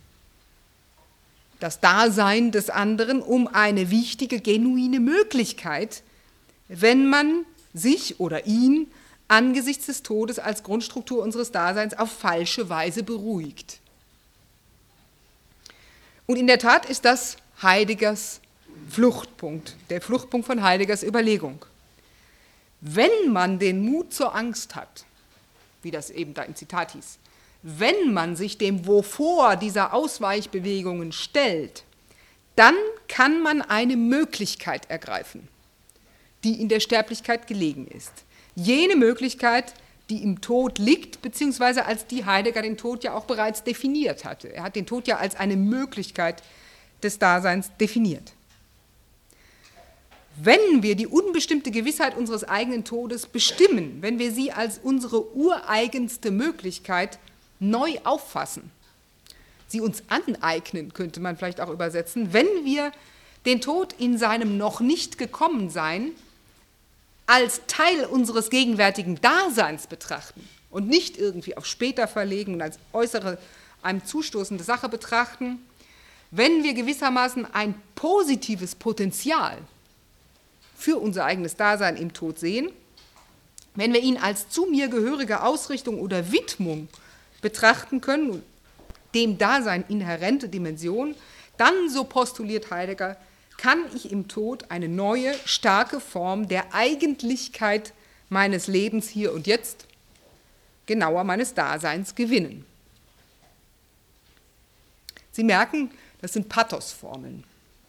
das Dasein des anderen, um eine wichtige, genuine Möglichkeit, wenn man sich oder ihn angesichts des Todes als Grundstruktur unseres Daseins auf falsche Weise beruhigt. Und in der Tat ist das Heideggers Fluchtpunkt, der Fluchtpunkt von Heideggers Überlegung. Wenn man den Mut zur Angst hat, wie das eben da im Zitat hieß, wenn man sich dem Wovor dieser Ausweichbewegungen stellt, dann kann man eine Möglichkeit ergreifen, die in der Sterblichkeit gelegen ist. Jene Möglichkeit, die im Tod liegt, beziehungsweise als die Heidegger den Tod ja auch bereits definiert hatte. Er hat den Tod ja als eine Möglichkeit des Daseins definiert. Wenn wir die unbestimmte Gewissheit unseres eigenen Todes bestimmen, wenn wir sie als unsere ureigenste Möglichkeit neu auffassen, sie uns aneignen, könnte man vielleicht auch übersetzen, wenn wir den Tod in seinem noch nicht gekommen Sein als Teil unseres gegenwärtigen Daseins betrachten und nicht irgendwie auf später verlegen und als äußere, einem zustoßende Sache betrachten, wenn wir gewissermaßen ein positives Potenzial für unser eigenes Dasein im Tod sehen, wenn wir ihn als zu mir gehörige Ausrichtung oder Widmung betrachten können, dem Dasein inhärente Dimension, dann, so postuliert Heidegger, kann ich im Tod eine neue, starke Form der Eigentlichkeit meines Lebens hier und jetzt, genauer meines Daseins, gewinnen. Sie merken, das sind Pathosformeln.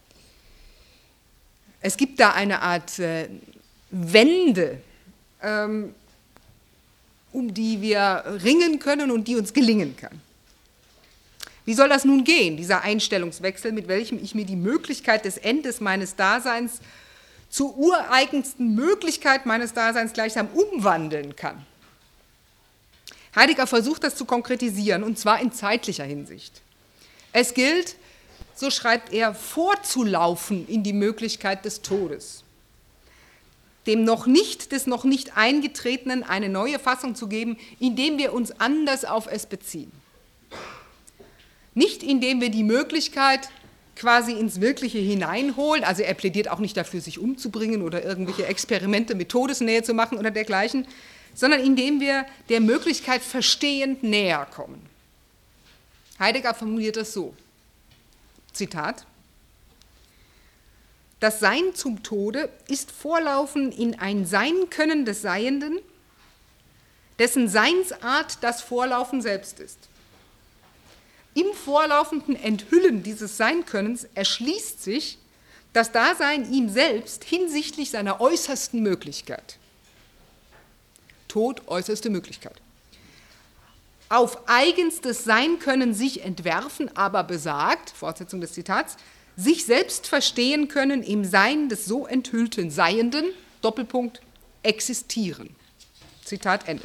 Es gibt da eine Art äh, Wende, ähm, um die wir ringen können und die uns gelingen kann. Wie soll das nun gehen, dieser Einstellungswechsel, mit welchem ich mir die Möglichkeit des Endes meines Daseins zur ureigensten Möglichkeit meines Daseins gleichsam umwandeln kann. Heidegger versucht das zu konkretisieren, und zwar in zeitlicher Hinsicht. Es gilt, so schreibt er, vorzulaufen in die Möglichkeit des Todes, dem noch nicht, des noch nicht Eingetretenen eine neue Fassung zu geben, indem wir uns anders auf es beziehen. Nicht indem wir die Möglichkeit quasi ins Wirkliche hineinholen, also er plädiert auch nicht dafür, sich umzubringen oder irgendwelche Experimente mit Todesnähe zu machen oder dergleichen, sondern indem wir der Möglichkeit verstehend näher kommen. Heidegger formuliert das so, Zitat: Das Sein zum Tode ist Vorlaufen in ein Sein-Können des Seienden, dessen Seinsart das Vorlaufen selbst ist. Im vorlaufenden Enthüllen dieses Seinkönnens erschließt sich das Dasein ihm selbst hinsichtlich seiner äußersten Möglichkeit. Tod, äußerste Möglichkeit. Auf eigenstes Seinkönnen sich entwerfen, aber besagt, Fortsetzung des Zitats, sich selbst verstehen können im Sein des so enthüllten Seienden, Doppelpunkt, existieren. Zitat Ende.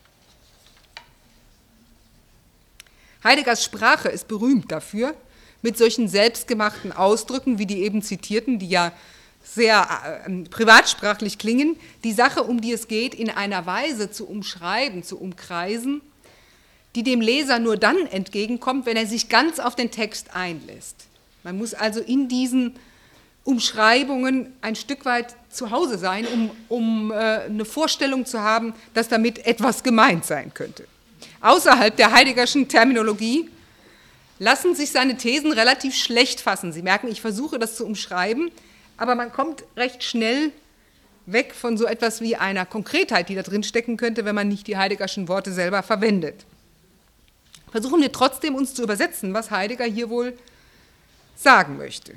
Heideggers Sprache ist berühmt dafür, mit solchen selbstgemachten Ausdrücken wie die eben zitierten, die ja sehr äh, privatsprachlich klingen, die Sache, um die es geht, in einer Weise zu umschreiben, zu umkreisen, die dem Leser nur dann entgegenkommt, wenn er sich ganz auf den Text einlässt. Man muss also in diesen Umschreibungen ein Stück weit zu Hause sein, um, um äh, eine Vorstellung zu haben, dass damit etwas gemeint sein könnte. Außerhalb der Heideggerschen Terminologie lassen sich seine Thesen relativ schlecht fassen. Sie merken, ich versuche das zu umschreiben, aber man kommt recht schnell weg von so etwas wie einer Konkretheit, die da drin stecken könnte, wenn man nicht die Heideggerschen Worte selber verwendet. Versuchen wir trotzdem, uns zu übersetzen, was Heidegger hier wohl sagen möchte.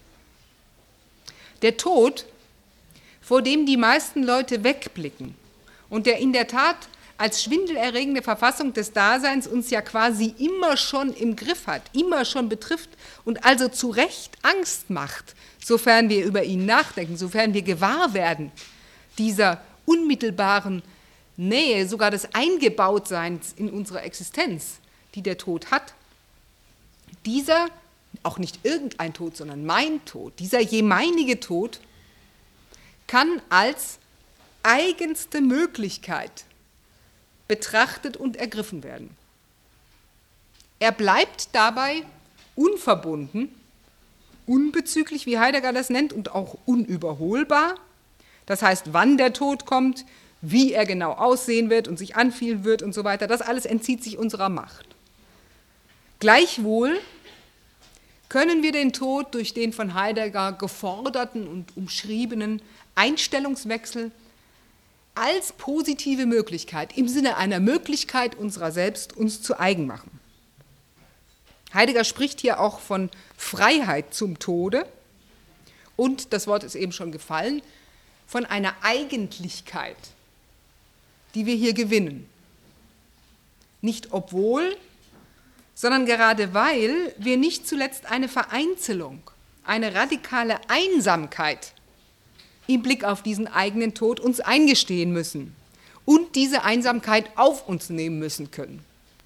Der Tod, vor dem die meisten Leute wegblicken und der in der Tat als schwindelerregende Verfassung des Daseins uns ja quasi immer schon im Griff hat, immer schon betrifft und also zu Recht Angst macht, sofern wir über ihn nachdenken, sofern wir gewahr werden dieser unmittelbaren Nähe, sogar des Eingebautseins in unsere Existenz, die der Tod hat. Dieser, auch nicht irgendein Tod, sondern mein Tod, dieser jemeinige Tod kann als eigenste Möglichkeit betrachtet und ergriffen werden. Er bleibt dabei unverbunden, unbezüglich, wie Heidegger das nennt, und auch unüberholbar. Das heißt, wann der Tod kommt, wie er genau aussehen wird und sich anfühlen wird und so weiter, das alles entzieht sich unserer Macht. Gleichwohl können wir den Tod durch den von Heidegger geforderten und umschriebenen Einstellungswechsel als positive Möglichkeit, im Sinne einer Möglichkeit unserer selbst, uns zu eigen machen. Heidegger spricht hier auch von Freiheit zum Tode und, das Wort ist eben schon gefallen, von einer Eigentlichkeit, die wir hier gewinnen. Nicht obwohl, sondern gerade weil wir nicht zuletzt eine Vereinzelung, eine radikale Einsamkeit im Blick auf diesen eigenen Tod uns eingestehen müssen und diese Einsamkeit auf uns nehmen müssen können,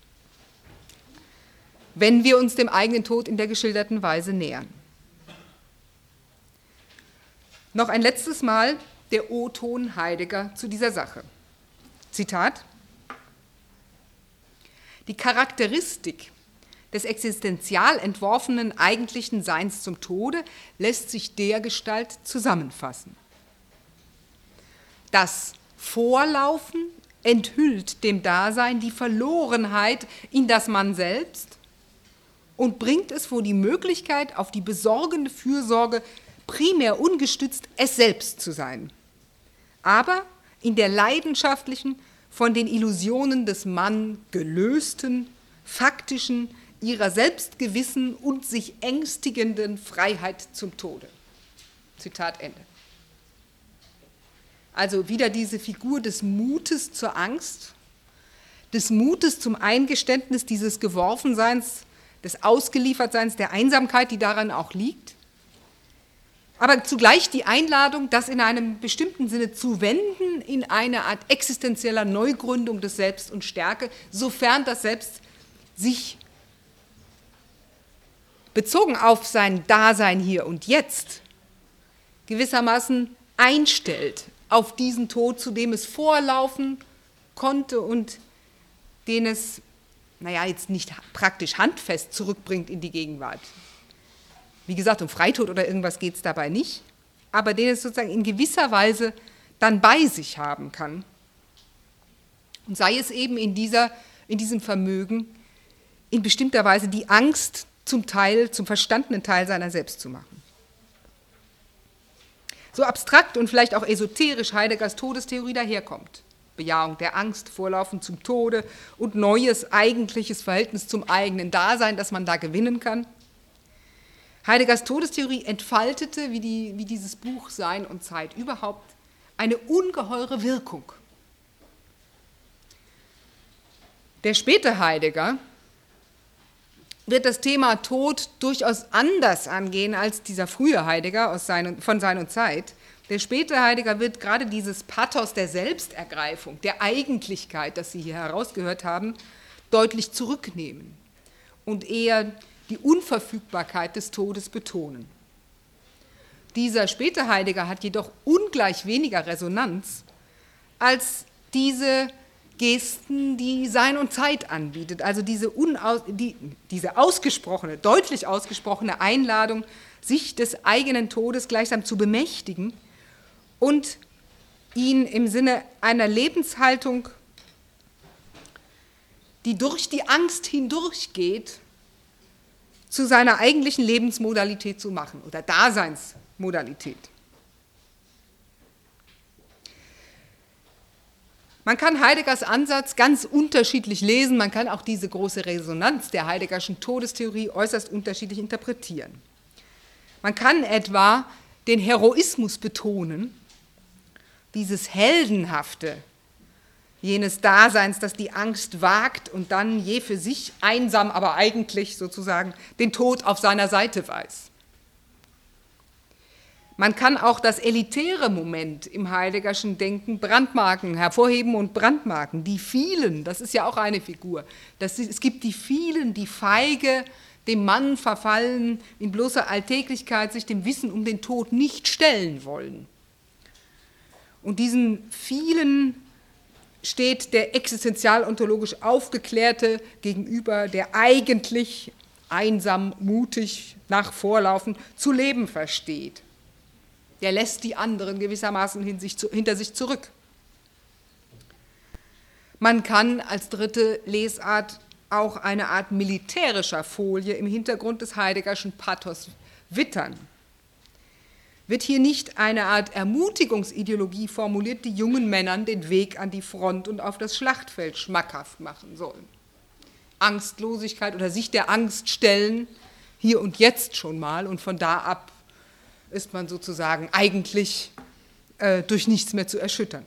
wenn wir uns dem eigenen Tod in der geschilderten Weise nähern. Noch ein letztes Mal der O-Ton Heidegger zu dieser Sache. Zitat: Die Charakteristik des existenzial entworfenen eigentlichen Seins zum Tode lässt sich dergestalt zusammenfassen. Das Vorlaufen enthüllt dem Dasein die Verlorenheit in das Man selbst und bringt es vor die Möglichkeit, auf die besorgende Fürsorge primär ungestützt es selbst zu sein, aber in der leidenschaftlichen, von den Illusionen des Mann gelösten, faktischen, ihrer selbstgewissen und sich ängstigenden Freiheit zum Tode. Zitat Ende. Also wieder diese Figur des Mutes zur Angst, des Mutes zum Eingeständnis dieses Geworfenseins, des Ausgeliefertseins, der Einsamkeit, die daran auch liegt. aber zugleich die Einladung, das in einem bestimmten Sinne zu wenden in eine Art existenzieller Neugründung des Selbst und Stärke, sofern das Selbst sich bezogen auf sein Dasein hier und jetzt gewissermaßen einstellt auf diesen Tod, zu dem es vorlaufen konnte und den es, naja, jetzt nicht praktisch handfest zurückbringt in die Gegenwart. Wie gesagt, um Freitod oder irgendwas geht es dabei nicht, aber den es sozusagen in gewisser Weise dann bei sich haben kann. Und sei es eben in, dieser, in diesem Vermögen, in bestimmter Weise die Angst zum Teil, zum verstandenen Teil seiner selbst zu machen. So abstrakt und vielleicht auch esoterisch Heideggers Todestheorie daherkommt. Bejahung der Angst, Vorlaufen zum Tode und neues eigentliches Verhältnis zum eigenen Dasein, das man da gewinnen kann. Heideggers Todestheorie entfaltete, wie, die, wie dieses Buch Sein und Zeit überhaupt, eine ungeheure Wirkung. Der späte Heidegger wird das Thema Tod durchaus anders angehen als dieser frühe Heidegger aus Sein, von Sein und Zeit. Der späte Heidegger wird gerade dieses Pathos der Selbstergreifung, der Eigentlichkeit, das Sie hier herausgehört haben, deutlich zurücknehmen und eher die Unverfügbarkeit des Todes betonen. Dieser späte Heidegger hat jedoch ungleich weniger Resonanz als diese Gesten, die Sein und Zeit anbietet, also diese, unaus, die, diese ausgesprochene, deutlich ausgesprochene Einladung, sich des eigenen Todes gleichsam zu bemächtigen und ihn im Sinne einer Lebenshaltung, die durch die Angst hindurchgeht, zu seiner eigentlichen Lebensmodalität zu machen oder Daseinsmodalität. Man kann Heideggers Ansatz ganz unterschiedlich lesen, man kann auch diese große Resonanz der Heideggerschen Todestheorie äußerst unterschiedlich interpretieren. Man kann etwa den Heroismus betonen, dieses Heldenhafte, jenes Daseins, das die Angst wagt und dann je für sich einsam, aber eigentlich sozusagen den Tod auf seiner Seite weiß. Man kann auch das elitäre Moment im Heideggerschen Denken brandmarken, hervorheben und brandmarken. Die vielen, das ist ja auch eine Figur. Das ist, es gibt die vielen, die feige, dem Mann verfallen, in bloßer Alltäglichkeit sich dem Wissen um den Tod nicht stellen wollen. Und diesen vielen steht der existenzial-ontologisch Aufgeklärte gegenüber, der eigentlich einsam, mutig nach Vorlaufen zu leben versteht. Der lässt die anderen gewissermaßen hinter sich zurück. Man kann als dritte Lesart auch eine Art militärischer Folie im Hintergrund des Heideggerschen Pathos wittern. Wird hier nicht eine Art Ermutigungsideologie formuliert, die jungen Männern den Weg an die Front und auf das Schlachtfeld schmackhaft machen sollen? Angstlosigkeit oder sich der Angst stellen, hier und jetzt schon mal, und von da ab ist man sozusagen eigentlich äh, durch nichts mehr zu erschüttern.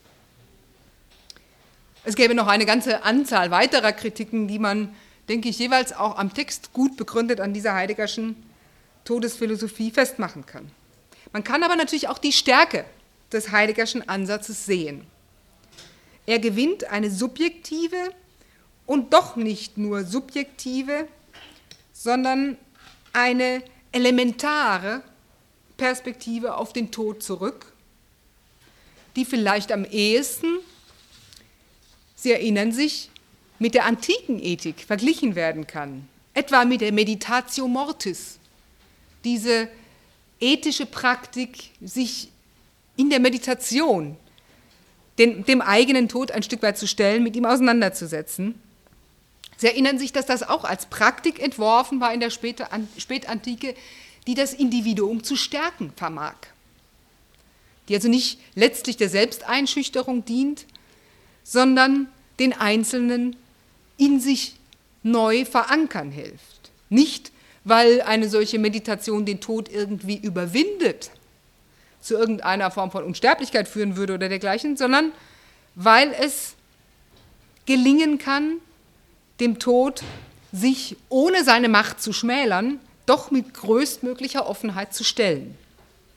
Es gäbe noch eine ganze Anzahl weiterer Kritiken, die man, denke ich, jeweils auch am Text gut begründet an dieser Heideggerschen Todesphilosophie festmachen kann. Man kann aber natürlich auch die Stärke des Heideggerschen Ansatzes sehen. Er gewinnt eine subjektive und doch nicht nur subjektive, sondern eine elementare Perspektive auf den Tod zurück, die vielleicht am ehesten, Sie erinnern sich, mit der antiken Ethik verglichen werden kann, etwa mit der Meditatio Mortis, diese ethische Praktik, sich in der Meditation den, dem eigenen Tod ein Stück weit zu stellen, mit ihm auseinanderzusetzen. Sie erinnern sich, dass das auch als Praktik entworfen war in der Spätantike, die das Individuum zu stärken vermag, die also nicht letztlich der Selbsteinschüchterung dient, sondern den Einzelnen in sich neu verankern hilft. Nicht, weil eine solche Meditation den Tod irgendwie überwindet, zu irgendeiner Form von Unsterblichkeit führen würde oder dergleichen, sondern weil es gelingen kann, dem Tod sich ohne seine Macht zu schmälern, doch mit größtmöglicher Offenheit zu stellen.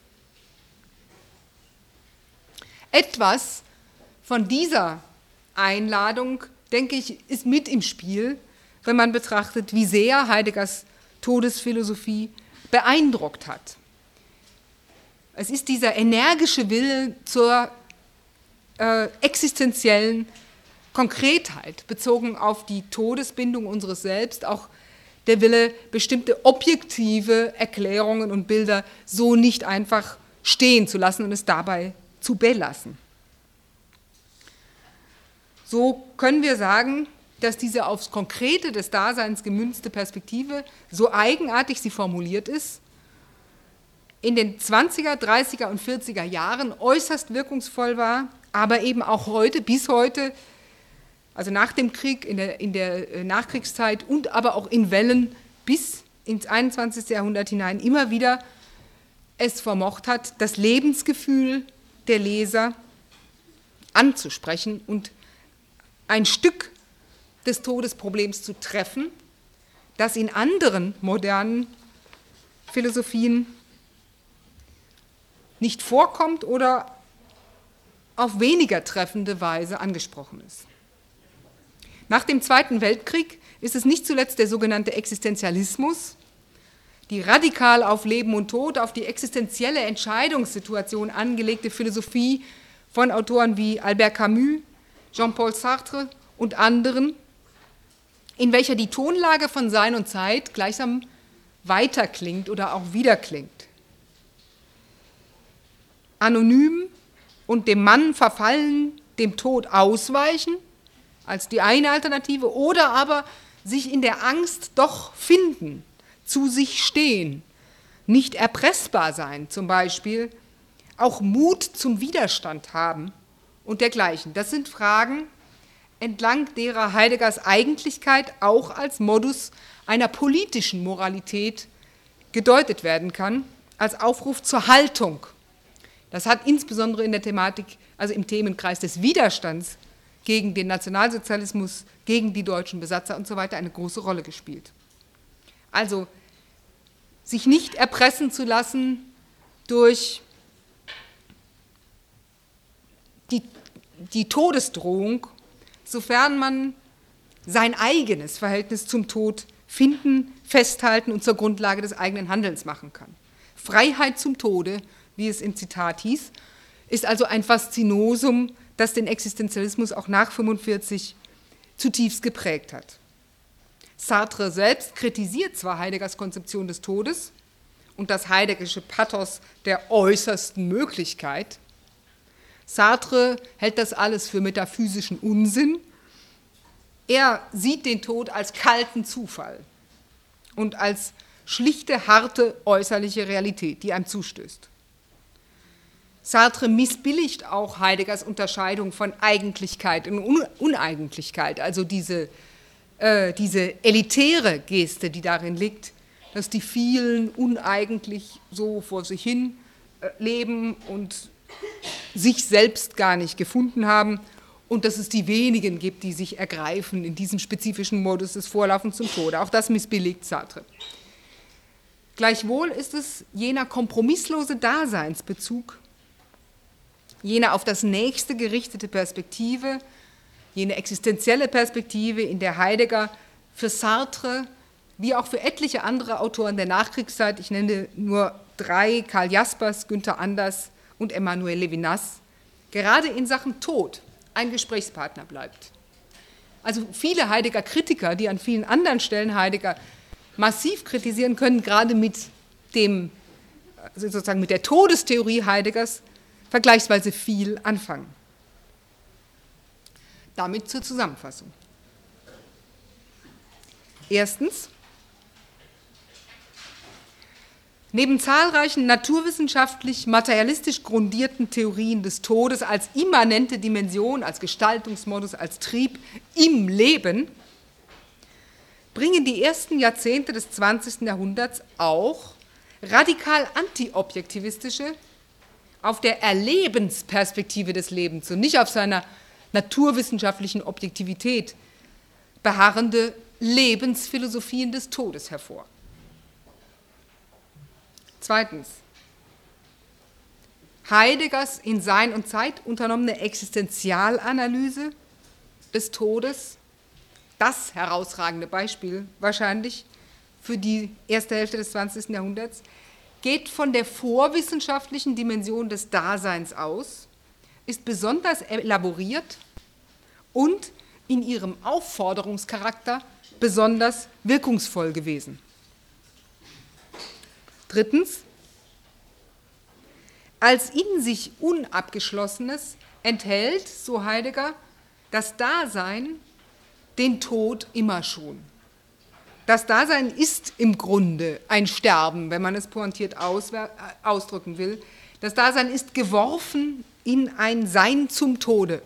Etwas von dieser Einladung, denke ich, ist mit im Spiel, wenn man betrachtet, wie sehr Heideggers Todesphilosophie beeindruckt hat. Es ist dieser energische Wille zur äh, existenziellen Konkretheit, bezogen auf die Todesbindung unseres Selbst, auch der Wille, bestimmte objektive Erklärungen und Bilder so nicht einfach stehen zu lassen und es dabei zu belassen. So können wir sagen, dass diese aufs Konkrete des Daseins gemünzte Perspektive, so eigenartig sie formuliert ist, in den zwanziger, dreißiger und vierziger Jahren äußerst wirkungsvoll war, aber eben auch heute, bis heute, also nach dem Krieg, in der, in der Nachkriegszeit und aber auch in Wellen bis ins einundzwanzigste Jahrhundert hinein immer wieder es vermocht hat, das Lebensgefühl der Leser anzusprechen und ein Stück des Todesproblems zu treffen, das in anderen modernen Philosophien nicht vorkommt oder auf weniger treffende Weise angesprochen ist. Nach dem Zweiten Weltkrieg ist es nicht zuletzt der sogenannte Existenzialismus, die radikal auf Leben und Tod, auf die existenzielle Entscheidungssituation angelegte Philosophie von Autoren wie Albert Camus, Jean-Paul Sartre und anderen, in welcher die Tonlage von Sein und Zeit gleichsam weiterklingt oder auch wiederklingt. Anonym und dem Mann verfallen, dem Tod ausweichen, als die eine Alternative, oder aber sich in der Angst doch finden, zu sich stehen, nicht erpressbar sein zum Beispiel, auch Mut zum Widerstand haben und dergleichen. Das sind Fragen, entlang derer Heideggers Eigentlichkeit auch als Modus einer politischen Moralität gedeutet werden kann, als Aufruf zur Haltung. Das hat insbesondere in der Thematik, also im Themenkreis des Widerstands gegen den Nationalsozialismus, gegen die deutschen Besatzer und so weiter eine große Rolle gespielt. Also sich nicht erpressen zu lassen durch die, die Todesdrohung, sofern man sein eigenes Verhältnis zum Tod finden, festhalten und zur Grundlage des eigenen Handelns machen kann. Freiheit zum Tode, wie es im Zitat hieß, ist also ein Faszinosum, das den Existenzialismus auch nach fünfundvierzig zutiefst geprägt hat. Sartre selbst kritisiert zwar Heideggers Konzeption des Todes und das heideggersche Pathos der äußersten Möglichkeit. Sartre hält das alles für metaphysischen Unsinn. Er sieht den Tod als kalten Zufall und als schlichte, harte äußerliche Realität, die einem zustößt. Sartre missbilligt auch Heideggers Unterscheidung von Eigentlichkeit und Uneigentlichkeit, also diese, äh, diese elitäre Geste, die darin liegt, dass die vielen uneigentlich so vor sich hin äh, leben und sich selbst gar nicht gefunden haben und dass es die wenigen gibt, die sich ergreifen in diesem spezifischen Modus des Vorlaufens zum Tode. Auch das missbilligt Sartre. Gleichwohl ist es jener kompromisslose Daseinsbezug, jene auf das Nächste gerichtete Perspektive, jene existenzielle Perspektive, in der Heidegger für Sartre, wie auch für etliche andere Autoren der Nachkriegszeit, ich nenne nur drei, Karl Jaspers, Günther Anders und Emmanuel Levinas, gerade in Sachen Tod ein Gesprächspartner bleibt. Also viele Heidegger-Kritiker, die an vielen anderen Stellen Heidegger massiv kritisieren, können gerade mit dem, also sozusagen mit der Todestheorie Heideggers vergleichsweise viel anfangen. Damit zur Zusammenfassung. Erstens, neben zahlreichen naturwissenschaftlich materialistisch grundierten Theorien des Todes als immanente Dimension, als Gestaltungsmodus, als Trieb im Leben, bringen die ersten Jahrzehnte des zwanzigsten Jahrhunderts auch radikal antiobjektivistische, auf der Erlebensperspektive des Lebens und nicht auf seiner naturwissenschaftlichen Objektivität beharrende Lebensphilosophien des Todes hervor. Zweitens, Heideggers in Sein und Zeit unternommene Existenzialanalyse des Todes, das herausragende Beispiel wahrscheinlich für die erste Hälfte des zwanzigsten Jahrhunderts, geht von der vorwissenschaftlichen Dimension des Daseins aus, ist besonders elaboriert und in ihrem Aufforderungscharakter besonders wirkungsvoll gewesen. Drittens, als in sich Unabgeschlossenes enthält, so Heidegger, das Dasein den Tod immer schon. Das Dasein ist im Grunde ein Sterben, wenn man es pointiert ausdrücken will. Das Dasein ist geworfen in ein Sein zum Tode.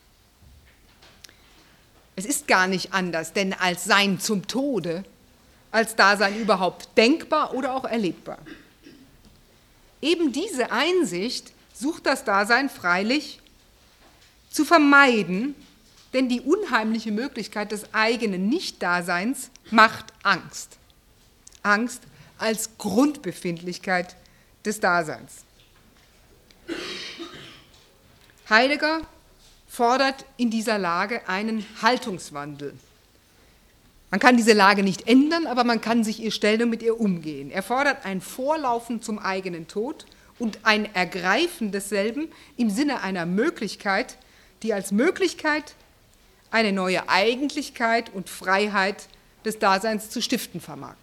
Es ist gar nicht anders, denn als Sein zum Tode, als Dasein überhaupt denkbar oder auch erlebbar. Eben diese Einsicht sucht das Dasein freilich zu vermeiden, denn die unheimliche Möglichkeit des eigenen Nichtdaseins macht Angst. Angst als Grundbefindlichkeit des Daseins. Heidegger fordert in dieser Lage einen Haltungswandel. Man kann diese Lage nicht ändern, aber man kann sich ihr stellen und mit ihr umgehen. Er fordert ein Vorlaufen zum eigenen Tod und ein Ergreifen desselben im Sinne einer Möglichkeit, die als Möglichkeit eine neue Eigentlichkeit und Freiheit des Daseins zu stiften vermag.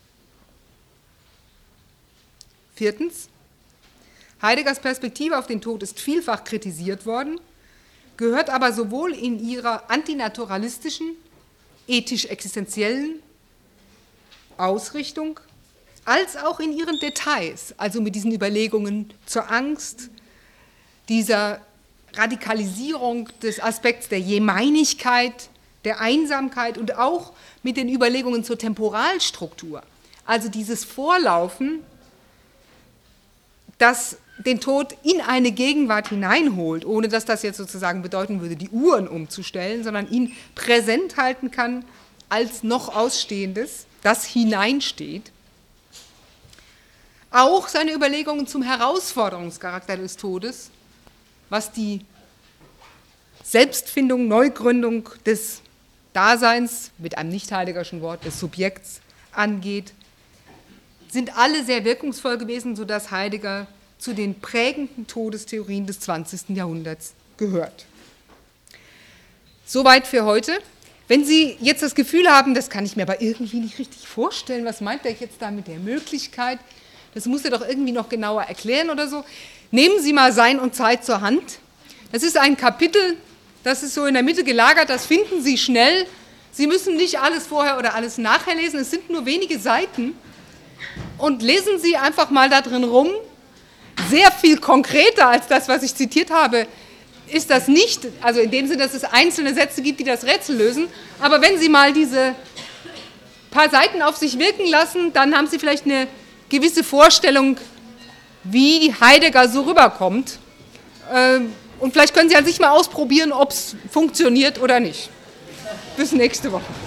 Viertens, Heideggers Perspektive auf den Tod ist vielfach kritisiert worden, gehört aber sowohl in ihrer antinaturalistischen, ethisch-existenziellen Ausrichtung als auch in ihren Details, also mit diesen Überlegungen zur Angst, dieser Radikalisierung des Aspekts der Jemeinigkeit, der Einsamkeit und auch mit den Überlegungen zur Temporalstruktur, also dieses Vorlaufen, das den Tod in eine Gegenwart hineinholt, ohne dass das jetzt sozusagen bedeuten würde, die Uhren umzustellen, sondern ihn präsent halten kann als noch Ausstehendes, das hineinsteht. Auch seine Überlegungen zum Herausforderungscharakter des Todes, was die Selbstfindung, Neugründung des Daseins, mit einem nicht heideggerschen Wort, des Subjekts angeht, sind alle sehr wirkungsvoll gewesen, sodass Heidegger zu den prägenden Todestheorien des zwanzigsten Jahrhunderts gehört. Soweit für heute. Wenn Sie jetzt das Gefühl haben, das kann ich mir aber irgendwie nicht richtig vorstellen, was meint er jetzt da mit der Möglichkeit, das muss er doch irgendwie noch genauer erklären oder so, nehmen Sie mal Sein und Zeit zur Hand. Das ist ein Kapitel, das ist so in der Mitte gelagert, das finden Sie schnell. Sie müssen nicht alles vorher oder alles nachher lesen, es sind nur wenige Seiten. Und lesen Sie einfach mal da drin rum. Sehr viel konkreter als das, was ich zitiert habe, ist das nicht, also in dem Sinne, dass es einzelne Sätze gibt, die das Rätsel lösen, aber wenn Sie mal diese paar Seiten auf sich wirken lassen, dann haben Sie vielleicht eine gewisse Vorstellung, wie Heidegger so rüberkommt, und vielleicht können Sie an sich mal ausprobieren, ob es funktioniert oder nicht. Bis nächste Woche.